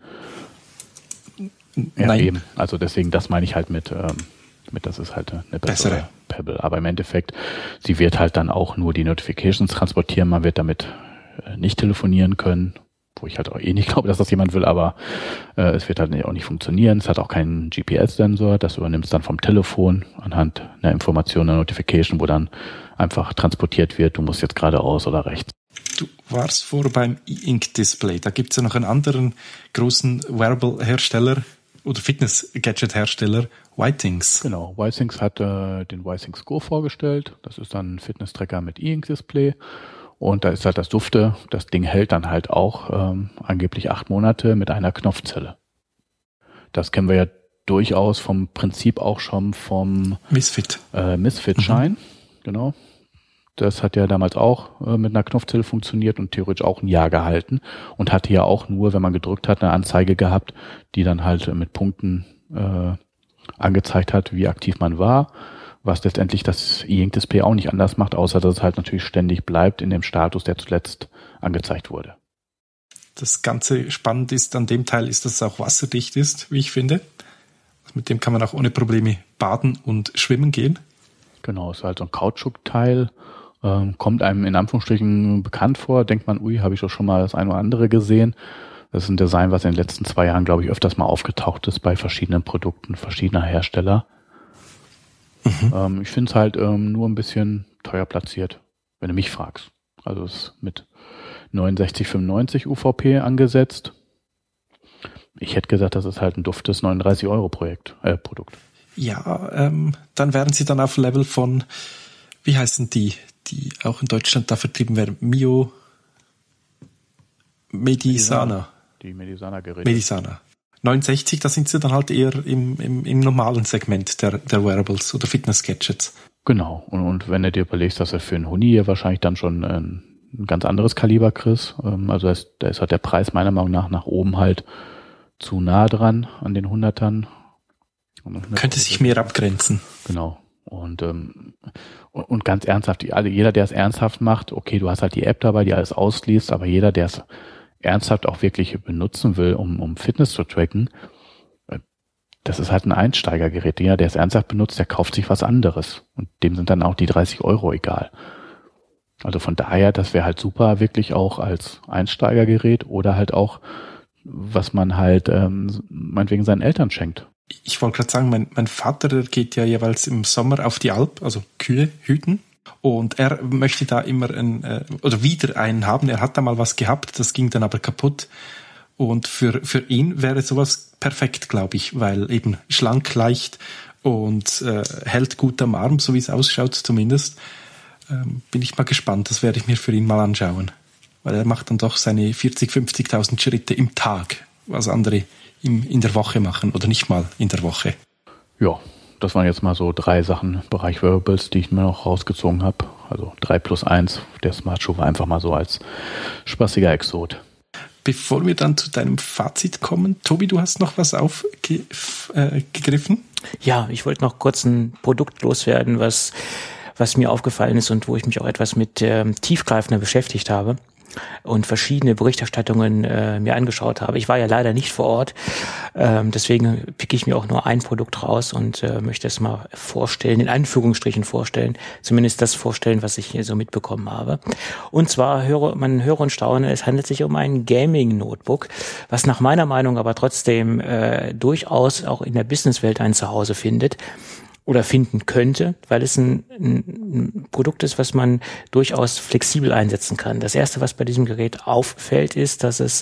Ja, nein. Eben. Also deswegen, das meine ich halt mit das ist halt eine bessere Pebble. Aber im Endeffekt, sie wird halt dann auch nur die Notifications transportieren. Man wird damit nicht telefonieren können, wo ich halt auch nicht glaube, dass das jemand will, aber es wird halt auch nicht funktionieren. Es hat auch keinen GPS-Sensor. Das übernimmst dann vom Telefon anhand einer Information, einer Notification, wo dann einfach transportiert wird, du musst jetzt geradeaus oder rechts. Du warst vor beim E-Ink-Display. Da gibt es ja noch einen anderen großen Wearable-Hersteller oder Fitness-Gadget-Hersteller, Whitethings. Genau, Whitethings hat den Whitethings Go vorgestellt. Das ist dann ein Fitness-Tracker mit E-Ink-Display. Und da ist halt das Dufte, das Ding hält dann halt auch angeblich 8 Monate mit einer Knopfzelle. Das kennen wir ja durchaus vom Prinzip auch schon vom Misfit-Schein. Genau. Das hat ja damals auch mit einer Knopfzelle funktioniert und theoretisch auch ein Jahr gehalten und hatte ja auch nur, wenn man gedrückt hat, eine Anzeige gehabt, die dann halt mit Punkten angezeigt hat, wie aktiv man war, was letztendlich das E-Ink-Display auch nicht anders macht, außer dass es halt natürlich ständig bleibt in dem Status, der zuletzt angezeigt wurde. Das Ganze spannend ist an dem Teil, ist, dass es auch wasserdicht ist, wie ich finde. Mit dem kann man auch ohne Probleme baden und schwimmen gehen. Genau, ist halt so ein Kautschukteil. Kommt einem in Anführungsstrichen bekannt vor, denkt man, habe ich doch schon mal das eine oder andere gesehen. Das ist ein Design, was in den letzten 2 Jahren, glaube ich, öfters mal aufgetaucht ist bei verschiedenen Produkten verschiedener Hersteller. Ich finde es halt nur ein bisschen teuer platziert, wenn du mich fragst. Also es ist mit 69,95 UVP angesetzt. Ich hätte gesagt, das ist halt ein duftes 39 € Produkt. Ja, dann wären sie dann auf Level von, wie heißen die auch in Deutschland da vertrieben werden? Medisana. Die Medisana-Geräte. Medisana. 69, da sind sie dann halt eher im normalen Segment der Wearables oder Fitness-Gadgets. Genau. Und wenn du dir überlegst, dass er für einen Huni wahrscheinlich dann schon ein ganz anderes Kaliber kriegst, also da ist halt der Preis meiner Meinung nach oben halt zu nah dran an den 100ern. Könnte sich mehr abgrenzen. Genau. Und ganz ernsthaft, jeder, der es ernsthaft macht, okay, du hast halt die App dabei, die alles ausliest, aber jeder, der es ernsthaft auch wirklich benutzen will, um Fitness zu tracken, das ist halt ein Einsteigergerät. Jeder, der es ernsthaft benutzt, der kauft sich was anderes. Und dem sind dann auch die 30 € egal. Also von daher, das wäre halt super, wirklich auch als Einsteigergerät oder halt auch, was man halt meinetwegen seinen Eltern schenkt. Ich wollte gerade sagen, mein Vater, der geht ja jeweils im Sommer auf die Alp, also Kühe hüten. Und er möchte da immer wieder einen haben. Er hat da mal was gehabt, das ging dann aber kaputt. Und für ihn wäre sowas perfekt, glaube ich, weil eben schlank, leicht und hält gut am Arm, so wie es ausschaut zumindest. Bin ich mal gespannt, das werde ich mir für ihn mal anschauen. Weil er macht dann doch seine 40.000, 50.000 Schritte im Tag, was andere in der Woche machen oder nicht mal in der Woche. Ja, das waren jetzt mal so 3 Sachen im Bereich Wearables, die ich mir noch rausgezogen habe. Also 3+1, der Smart Shoe war einfach mal so als spaßiger Exot. Bevor wir dann zu deinem Fazit kommen, Tobi, du hast noch was aufgegriffen? Ja, ich wollte noch kurz ein Produkt loswerden, was mir aufgefallen ist und wo ich mich auch etwas mit tiefgreifender beschäftigt habe und verschiedene Berichterstattungen mir angeschaut habe. Ich war ja leider nicht vor Ort, deswegen picke ich mir auch nur ein Produkt raus und möchte es mal vorstellen, in Anführungsstrichen vorstellen, zumindest das vorstellen, was ich hier so mitbekommen habe. Und zwar man höre und staune, es handelt sich um ein Gaming-Notebook, was nach meiner Meinung aber trotzdem durchaus auch in der Businesswelt ein Zuhause findet. Oder finden könnte, weil es ein Produkt ist, was man durchaus flexibel einsetzen kann. Das Erste, was bei diesem Gerät auffällt, ist, dass es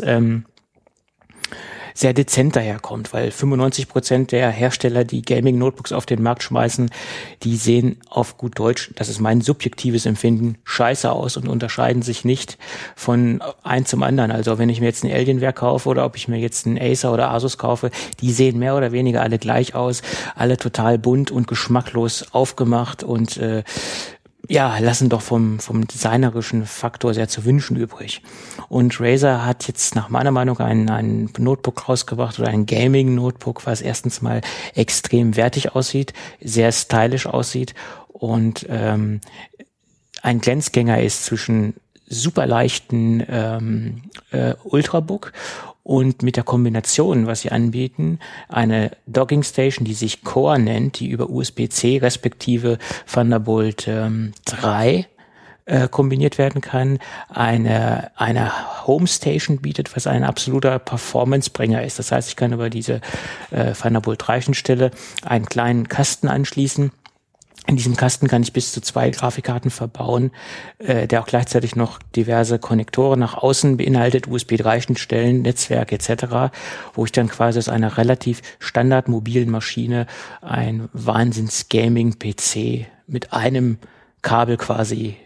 sehr dezent daherkommt, weil 95% der Hersteller, die Gaming-Notebooks auf den Markt schmeißen, die sehen auf gut Deutsch, das ist mein subjektives Empfinden, scheiße aus und unterscheiden sich nicht von einem zum anderen. Also wenn ich mir jetzt einen Alienware kaufe oder ob ich mir jetzt einen Acer oder Asus kaufe, die sehen mehr oder weniger alle gleich aus, alle total bunt und geschmacklos aufgemacht und lassen doch vom designerischen Faktor sehr zu wünschen übrig. Und Razer hat jetzt nach meiner Meinung ein Notebook rausgebracht oder ein Gaming-Notebook, was erstens mal extrem wertig aussieht, sehr stylisch aussieht und ein Grenzgänger ist zwischen super leichten Ultrabook und mit der Kombination, was sie anbieten, eine Docking Station, die sich Core nennt, die über USB-C respektive Thunderbolt 3 kombiniert werden kann, eine Home Station bietet, was ein absoluter Performance-Bringer ist. Das heißt, ich kann über diese Thunderbolt 3 Schnittstelle einen kleinen Kasten anschließen. In diesem Kasten kann ich bis zu 2 Grafikkarten verbauen, der auch gleichzeitig noch diverse Konnektoren nach außen beinhaltet, USB 3-Schnittstellen, Netzwerk etc., wo ich dann quasi aus einer relativ standardmobilen Maschine ein Wahnsinns-Gaming-PC mit einem Kabel quasi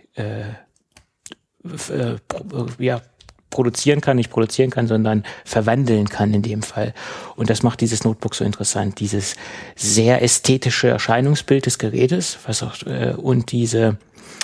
nicht produzieren kann, sondern verwandeln kann in dem Fall. Und das macht dieses Notebook so interessant. Dieses sehr ästhetische Erscheinungsbild des Gerätes, und diese,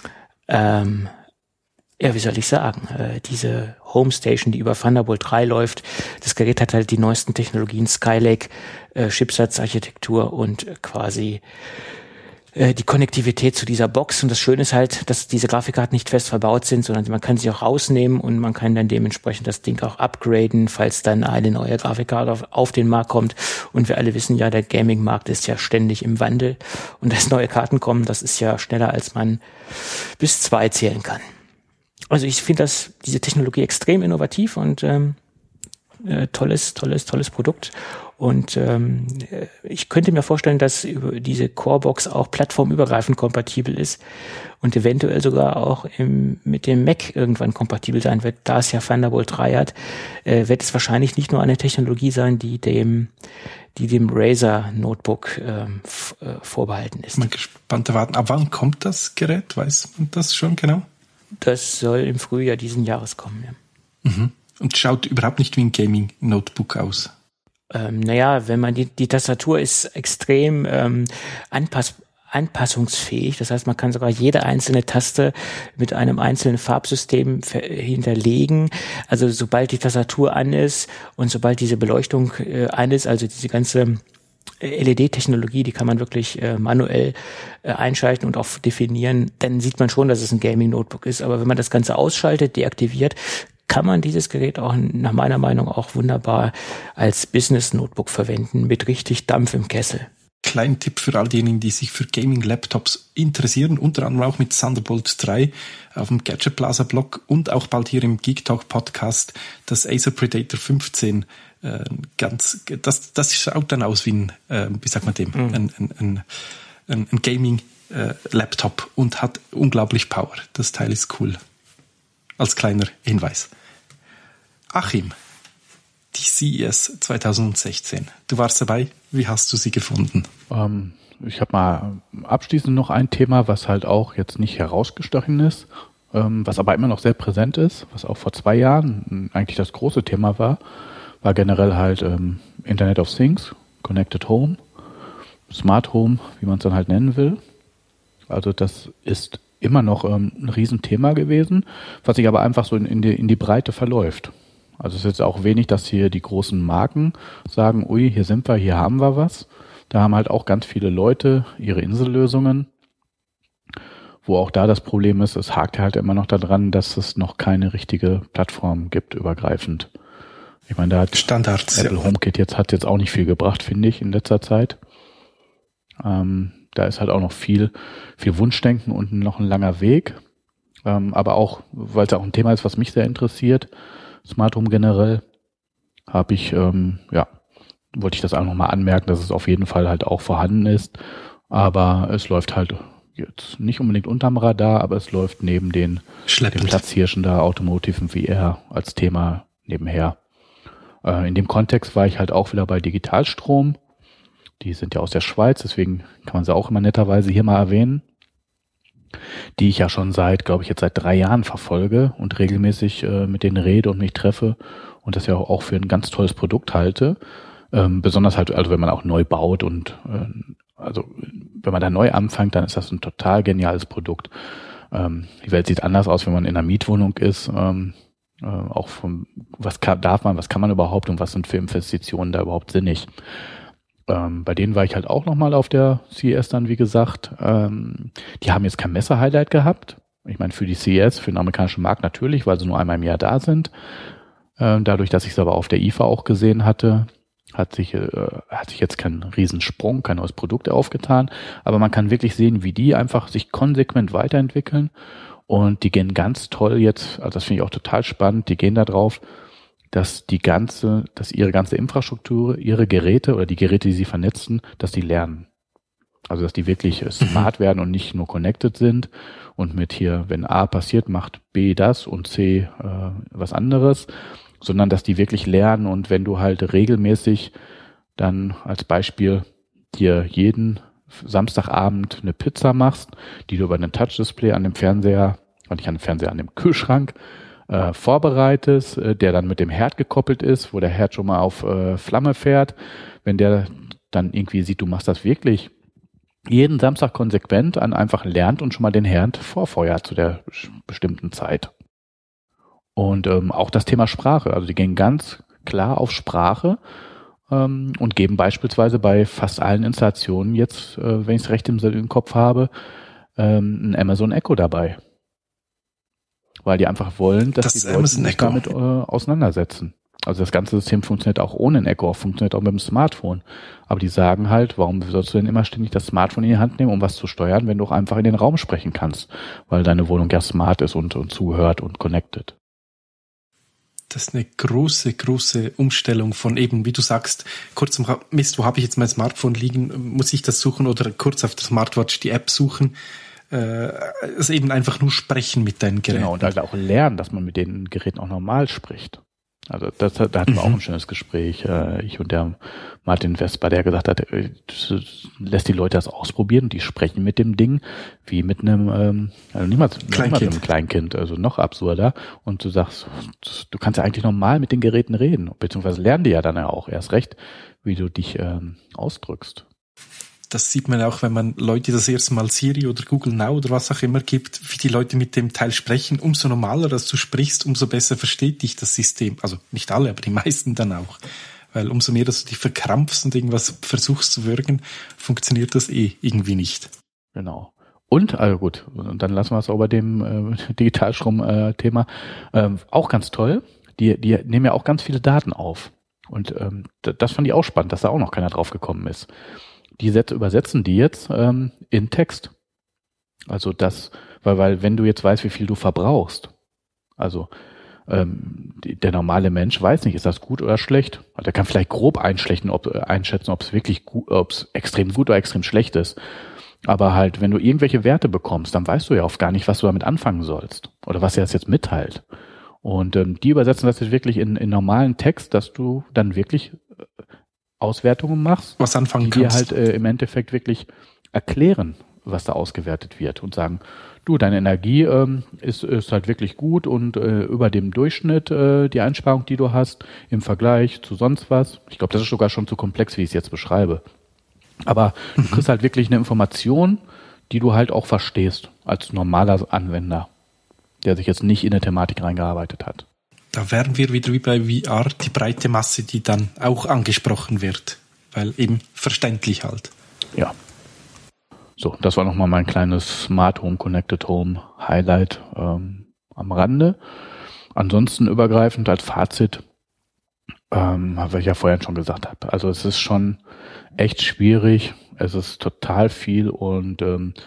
diese Home Station, die über Thunderbolt 3 läuft. Das Gerät hat halt die neuesten Technologien, Skylake, Chipsatzarchitektur und quasi die Konnektivität zu dieser Box. Und das Schöne ist halt, dass diese Grafikkarten nicht fest verbaut sind, sondern man kann sie auch rausnehmen und man kann dann dementsprechend das Ding auch upgraden, falls dann eine neue Grafikkarte auf den Markt kommt. Und wir alle wissen ja, der Gaming-Markt ist ja ständig im Wandel. Und dass neue Karten kommen, das ist ja schneller, als man bis 2 zählen kann. Also ich finde diese Technologie extrem innovativ und tolles Produkt. Und ich könnte mir vorstellen, dass diese Corebox auch plattformübergreifend kompatibel ist und eventuell sogar auch mit dem Mac irgendwann kompatibel sein wird. Da es ja Thunderbolt 3 hat, wird es wahrscheinlich nicht nur eine Technologie sein, die dem Razer Notebook vorbehalten ist. Mal gespannt erwarten. Ab wann kommt das Gerät? Weiß man das schon genau? Das soll im Frühjahr diesen Jahres kommen, ja. Mhm. Und schaut überhaupt nicht wie ein Gaming-Notebook aus. Wenn man die Tastatur ist extrem anpassungsfähig. Das heißt, man kann sogar jede einzelne Taste mit einem einzelnen Farbsystem hinterlegen. Also sobald die Tastatur an ist und sobald diese Beleuchtung an ist, also diese ganze LED-Technologie, die kann man wirklich manuell einschalten und auch definieren, dann sieht man schon, dass es ein Gaming-Notebook ist. Aber wenn man das Ganze ausschaltet, deaktiviert, kann man dieses Gerät auch nach meiner Meinung auch wunderbar als Business-Notebook verwenden, mit richtig Dampf im Kessel. Kleinen Tipp für all diejenigen, die sich für Gaming-Laptops interessieren, unter anderem auch mit Thunderbolt 3 auf dem Gadget Plaza Blog und auch bald hier im Geek Talk Podcast, das Acer Predator 15. Das schaut dann aus wie ein Gaming-Laptop und hat unglaublich Power. Das Teil ist cool. Als kleiner Hinweis. Achim, die CES 2016. Du warst dabei. Wie hast du sie gefunden? Ich habe mal abschließend noch ein Thema, was halt auch jetzt nicht herausgestochen ist, was aber immer noch sehr präsent ist, was auch vor 2 Jahren eigentlich das große Thema war generell halt Internet of Things, Connected Home, Smart Home, wie man es dann halt nennen will. Also das ist immer noch ein Riesenthema gewesen, was sich aber einfach so in die Breite verläuft. Also es ist jetzt auch wenig, dass hier die großen Marken sagen, ui, hier sind wir, hier haben wir was. Da haben halt auch ganz viele Leute ihre Insellösungen, wo auch da das Problem ist, es hakt halt immer noch daran, dass es noch keine richtige Plattform gibt, übergreifend. Ich meine, da hat Standards, Apple HomeKit hat jetzt auch nicht viel gebracht, finde ich, in letzter Zeit. Da ist halt auch noch viel Wunschdenken und noch ein langer Weg. Aber auch, weil es auch ein Thema ist, was mich sehr interessiert, Smart Home generell, wollte ich das auch nochmal anmerken, dass es auf jeden Fall halt auch vorhanden ist. Aber es läuft halt jetzt nicht unbedingt unterm Radar, aber es läuft neben den Platzhirschen da, Automotive und VR als Thema nebenher. In dem Kontext war ich halt auch wieder bei Digitalstrom. Die sind ja aus der Schweiz, deswegen kann man sie auch immer netterweise hier mal erwähnen. Die ich ja schon seit 3 Jahren verfolge und regelmäßig mit denen rede und mich treffe und das ja auch für ein ganz tolles Produkt halte. Besonders halt, also wenn man auch neu baut und wenn man da neu anfängt, dann ist das ein total geniales Produkt. Die Welt sieht anders aus, wenn man in einer Mietwohnung ist. Auch was kann man überhaupt und was sind für Investitionen da überhaupt sinnig. Bei denen war ich halt auch nochmal auf der CES dann, wie gesagt. Die haben jetzt kein Messe-Highlight gehabt. Ich meine, für die CES, für den amerikanischen Markt natürlich, weil sie nur einmal im Jahr da sind. Dadurch, dass ich es aber auf der IFA auch gesehen hatte, hat sich jetzt kein Riesensprung, kein neues Produkt aufgetan. Aber man kann wirklich sehen, wie die einfach sich konsequent weiterentwickeln. Und die gehen ganz toll jetzt, also das finde ich auch total spannend, die gehen da drauf, dass ihre ganze Infrastruktur, ihre Geräte oder die Geräte, die sie vernetzen, dass die lernen. Also dass die wirklich smart werden und nicht nur connected sind und mit hier, wenn A passiert, macht B das und C was anderes, sondern dass die wirklich lernen und wenn du halt regelmäßig dann als Beispiel dir jeden Samstagabend eine Pizza machst, die du über einen Touch-Display an dem Fernseher, und nicht an dem Fernseher, an dem Kühlschrank vorbereitest, der dann mit dem Herd gekoppelt ist, wo der Herd schon mal auf Flamme fährt. Wenn der dann irgendwie sieht, du machst das wirklich jeden Samstag konsequent, dann einfach lernt und schon mal den Herd vorfeuert zu der bestimmten Zeit. Und auch das Thema Sprache, also die gehen ganz klar auf Sprache und geben beispielsweise bei fast allen Installationen jetzt, wenn ich es recht im Kopf habe, ein Amazon Echo dabei. Weil die einfach wollen, dass die Leute sich damit auseinandersetzen. Also das ganze System funktioniert auch ohne ein Echo, funktioniert auch mit dem Smartphone. Aber die sagen halt, warum sollst du denn immer ständig das Smartphone in die Hand nehmen, um was zu steuern, wenn du auch einfach in den Raum sprechen kannst, weil deine Wohnung ja smart ist und zuhört und connected. Das ist eine große, große Umstellung von eben, wie du sagst, kurz Mist, wo habe ich jetzt mein Smartphone liegen, muss ich das suchen oder kurz auf der Smartwatch die App suchen. Also eben einfach nur sprechen mit deinen Geräten. Genau, und halt auch lernen, dass man mit den Geräten auch normal spricht. Also da hatten wir auch ein schönes Gespräch, ich und der Martin Vesper, der gesagt hat, lässt die Leute das ausprobieren und die sprechen mit dem Ding wie mit einem niemals mit einem Kleinkind, also noch absurder. Und du sagst, du kannst ja eigentlich normal mit den Geräten reden, beziehungsweise lernen die ja dann ja auch erst recht, wie du dich ausdrückst. Das sieht man auch, wenn man Leute das erste Mal Siri oder Google Now oder was auch immer gibt, wie die Leute mit dem Teil sprechen. Umso normaler, dass du sprichst, umso besser versteht dich das System. Also nicht alle, aber die meisten dann auch. Weil umso mehr, dass du dich verkrampfst und irgendwas versuchst zu würgen, funktioniert das irgendwie nicht. Genau. Und, also gut, und dann lassen wir es auch bei dem Digitalstrom-Thema. Auch ganz toll. Die nehmen ja auch ganz viele Daten auf. Und das fand ich auch spannend, dass da auch noch keiner drauf gekommen ist. Die übersetzen die jetzt in Text. Also das, weil wenn du jetzt weißt, wie viel du verbrauchst, also der normale Mensch weiß nicht, ist das gut oder schlecht. Der kann vielleicht grob einschätzen, ob es wirklich ob es extrem gut oder extrem schlecht ist. Aber halt, wenn du irgendwelche Werte bekommst, dann weißt du ja oft gar nicht, was du damit anfangen sollst oder was er jetzt mitteilt. Und die übersetzen das jetzt wirklich in normalen Text, dass du dann wirklich Auswertungen machst, was anfangen die kannst. Dir halt im Endeffekt wirklich erklären, was da ausgewertet wird und sagen, du, deine Energie ist halt wirklich gut und über dem Durchschnitt die Einsparung, die du hast, im Vergleich zu sonst was. Ich glaube, das ist sogar schon zu komplex, wie ich es jetzt beschreibe. Aber du kriegst halt wirklich eine Information, die du halt auch verstehst als normaler Anwender, der sich jetzt nicht in der Thematik reingearbeitet hat. Da wären wir wieder wie bei VR, die breite Masse, die dann auch angesprochen wird. Weil eben verständlich halt. Ja. So, das war nochmal mein kleines Smart Home Connected Home Highlight am Rande. Ansonsten übergreifend als Fazit, was ich ja vorhin schon gesagt habe. Also es ist schon echt schwierig. Es ist total viel und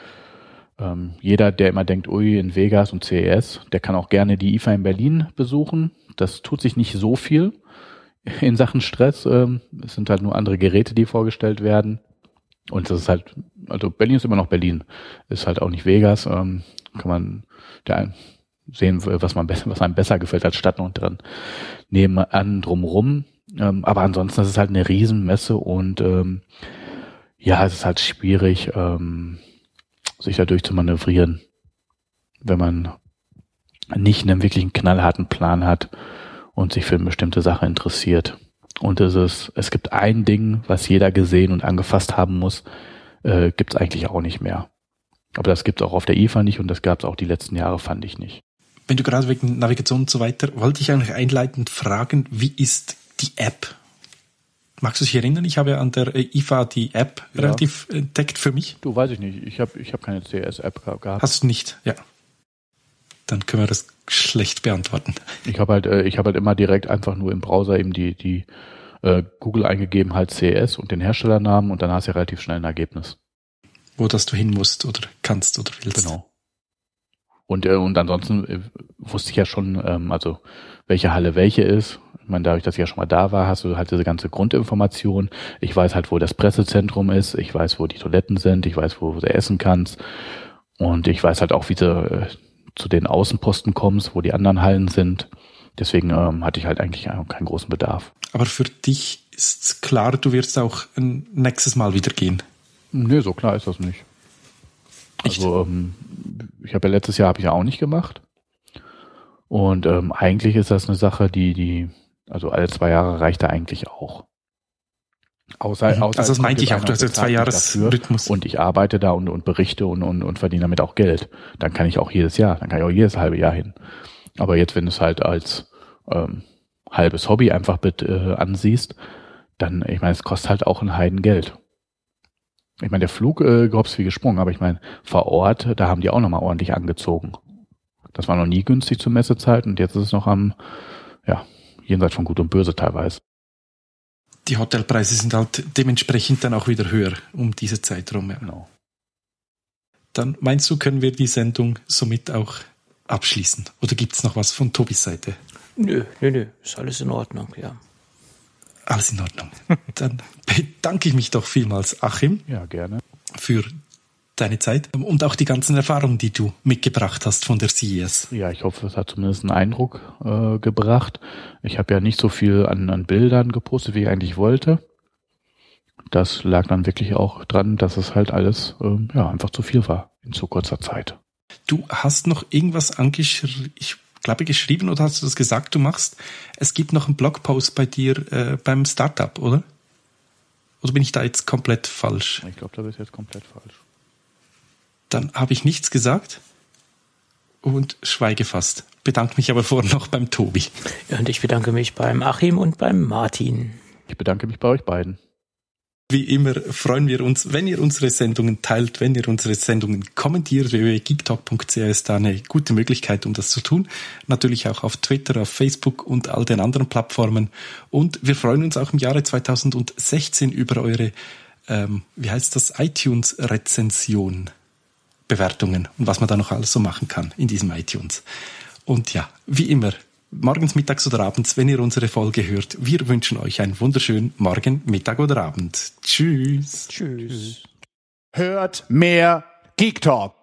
jeder, der immer denkt, ui, in Vegas und CES, der kann auch gerne die IFA in Berlin besuchen. Das tut sich nicht so viel in Sachen Stress. Es sind halt nur andere Geräte, die vorgestellt werden. Und das ist halt, also Berlin ist immer noch Berlin. Ist halt auch nicht Vegas. Kann man da sehen, was einem besser gefällt als Stadt noch dran. Nebenan drumrum. Aber ansonsten ist es halt eine Riesenmesse und ja, es ist halt schwierig, sich da durchzumanövrieren, wenn man nicht einen wirklichen knallharten Plan hat und sich für eine bestimmte Sache interessiert. Und es gibt ein Ding, was jeder gesehen und angefasst haben muss, gibt es eigentlich auch nicht mehr. Aber das gibt es auch auf der IFA nicht und das gab es auch die letzten Jahre, fand ich nicht. Wenn du gerade wegen Navigation und so weiter, wollte ich eigentlich einleitend fragen, wie ist die App? Magst du dich erinnern? Ich habe ja an der IFA die App relativ entdeckt für mich. Du, weiß ich nicht. Ich hab keine CS-App gehabt. Hast du nicht? Ja. Dann können wir das schlecht beantworten. Ich habe halt immer direkt einfach nur im Browser eben die Google eingegeben, halt CS und den Herstellernamen und dann hast du ja relativ schnell ein Ergebnis. Wo das du hin musst oder kannst oder willst. Genau. Und ansonsten wusste ich ja schon, also welche Halle welche ist. Ich meine, dadurch, dass ich ja schon mal da war, hast du halt diese ganze Grundinformation. Ich weiß halt, wo das Pressezentrum ist. Ich weiß, wo die Toiletten sind. Ich weiß, wo du essen kannst. Und ich weiß halt auch, wie du zu den Außenposten kommst, wo die anderen Hallen sind. Deswegen hatte ich halt eigentlich keinen großen Bedarf. Aber für dich ist klar, du wirst auch ein nächstes Mal wieder gehen? Nee, so klar ist das nicht. Also ich habe ja letztes Jahr auch nicht gemacht. Und eigentlich ist das eine Sache, also alle 2 Jahre reicht da eigentlich auch. Außer also das meinte ich auch, du hast ja 2 Jahres-Rhythmus. Und ich arbeite da und berichte und verdiene damit auch Geld. Dann kann ich auch jedes halbe Jahr hin. Aber jetzt, wenn du es halt als halbes Hobby einfach ansiehst, dann, ich meine, es kostet halt auch ein Heidengeld. Ich meine, der Flug, glaubst wie gesprungen, aber ich meine, vor Ort, da haben die auch nochmal ordentlich angezogen. Das war noch nie günstig zur Messezeit und jetzt ist es noch jenseits von Gut und Böse teilweise. Die Hotelpreise sind halt dementsprechend dann auch wieder höher um diese Zeit rum. Ja. Genau. Dann meinst du, können wir die Sendung somit auch abschließen? Oder gibt es noch was von Tobis Seite? Nö, ist alles in Ordnung, ja. Alles in Ordnung. Dann bedanke ich mich doch vielmals, Achim. Ja, gerne. Für deine Zeit und auch die ganzen Erfahrungen, die du mitgebracht hast von der CES. Ja, ich hoffe, es hat zumindest einen Eindruck gebracht. Ich habe ja nicht so viel an Bildern gepostet, wie ich eigentlich wollte. Das lag dann wirklich auch dran, dass es halt alles einfach zu viel war in so kurzer Zeit. Du hast noch irgendwas geschrieben oder hast du das gesagt, es gibt noch einen Blogpost bei dir beim Startup, oder? Oder bin ich da jetzt komplett falsch? Ich glaube, da bist du jetzt komplett falsch. Dann habe ich nichts gesagt und schweige fast. Bedanke mich aber vorher noch beim Tobi. Ja, und ich bedanke mich beim Achim und beim Martin. Ich bedanke mich bei euch beiden. Wie immer freuen wir uns, wenn ihr unsere Sendungen teilt, wenn ihr unsere Sendungen kommentiert. www.geektalk.ch ist da eine gute Möglichkeit, um das zu tun. Natürlich auch auf Twitter, auf Facebook und all den anderen Plattformen. Und wir freuen uns auch im Jahre 2016 über eure, iTunes-Rezension. Bewertungen und was man da noch alles so machen kann in diesem iTunes. Und ja, wie immer, morgens, mittags oder abends, wenn ihr unsere Folge hört, wir wünschen euch einen wunderschönen Morgen, Mittag oder Abend. Tschüss. Tschüss. Hört mehr Geek Talk.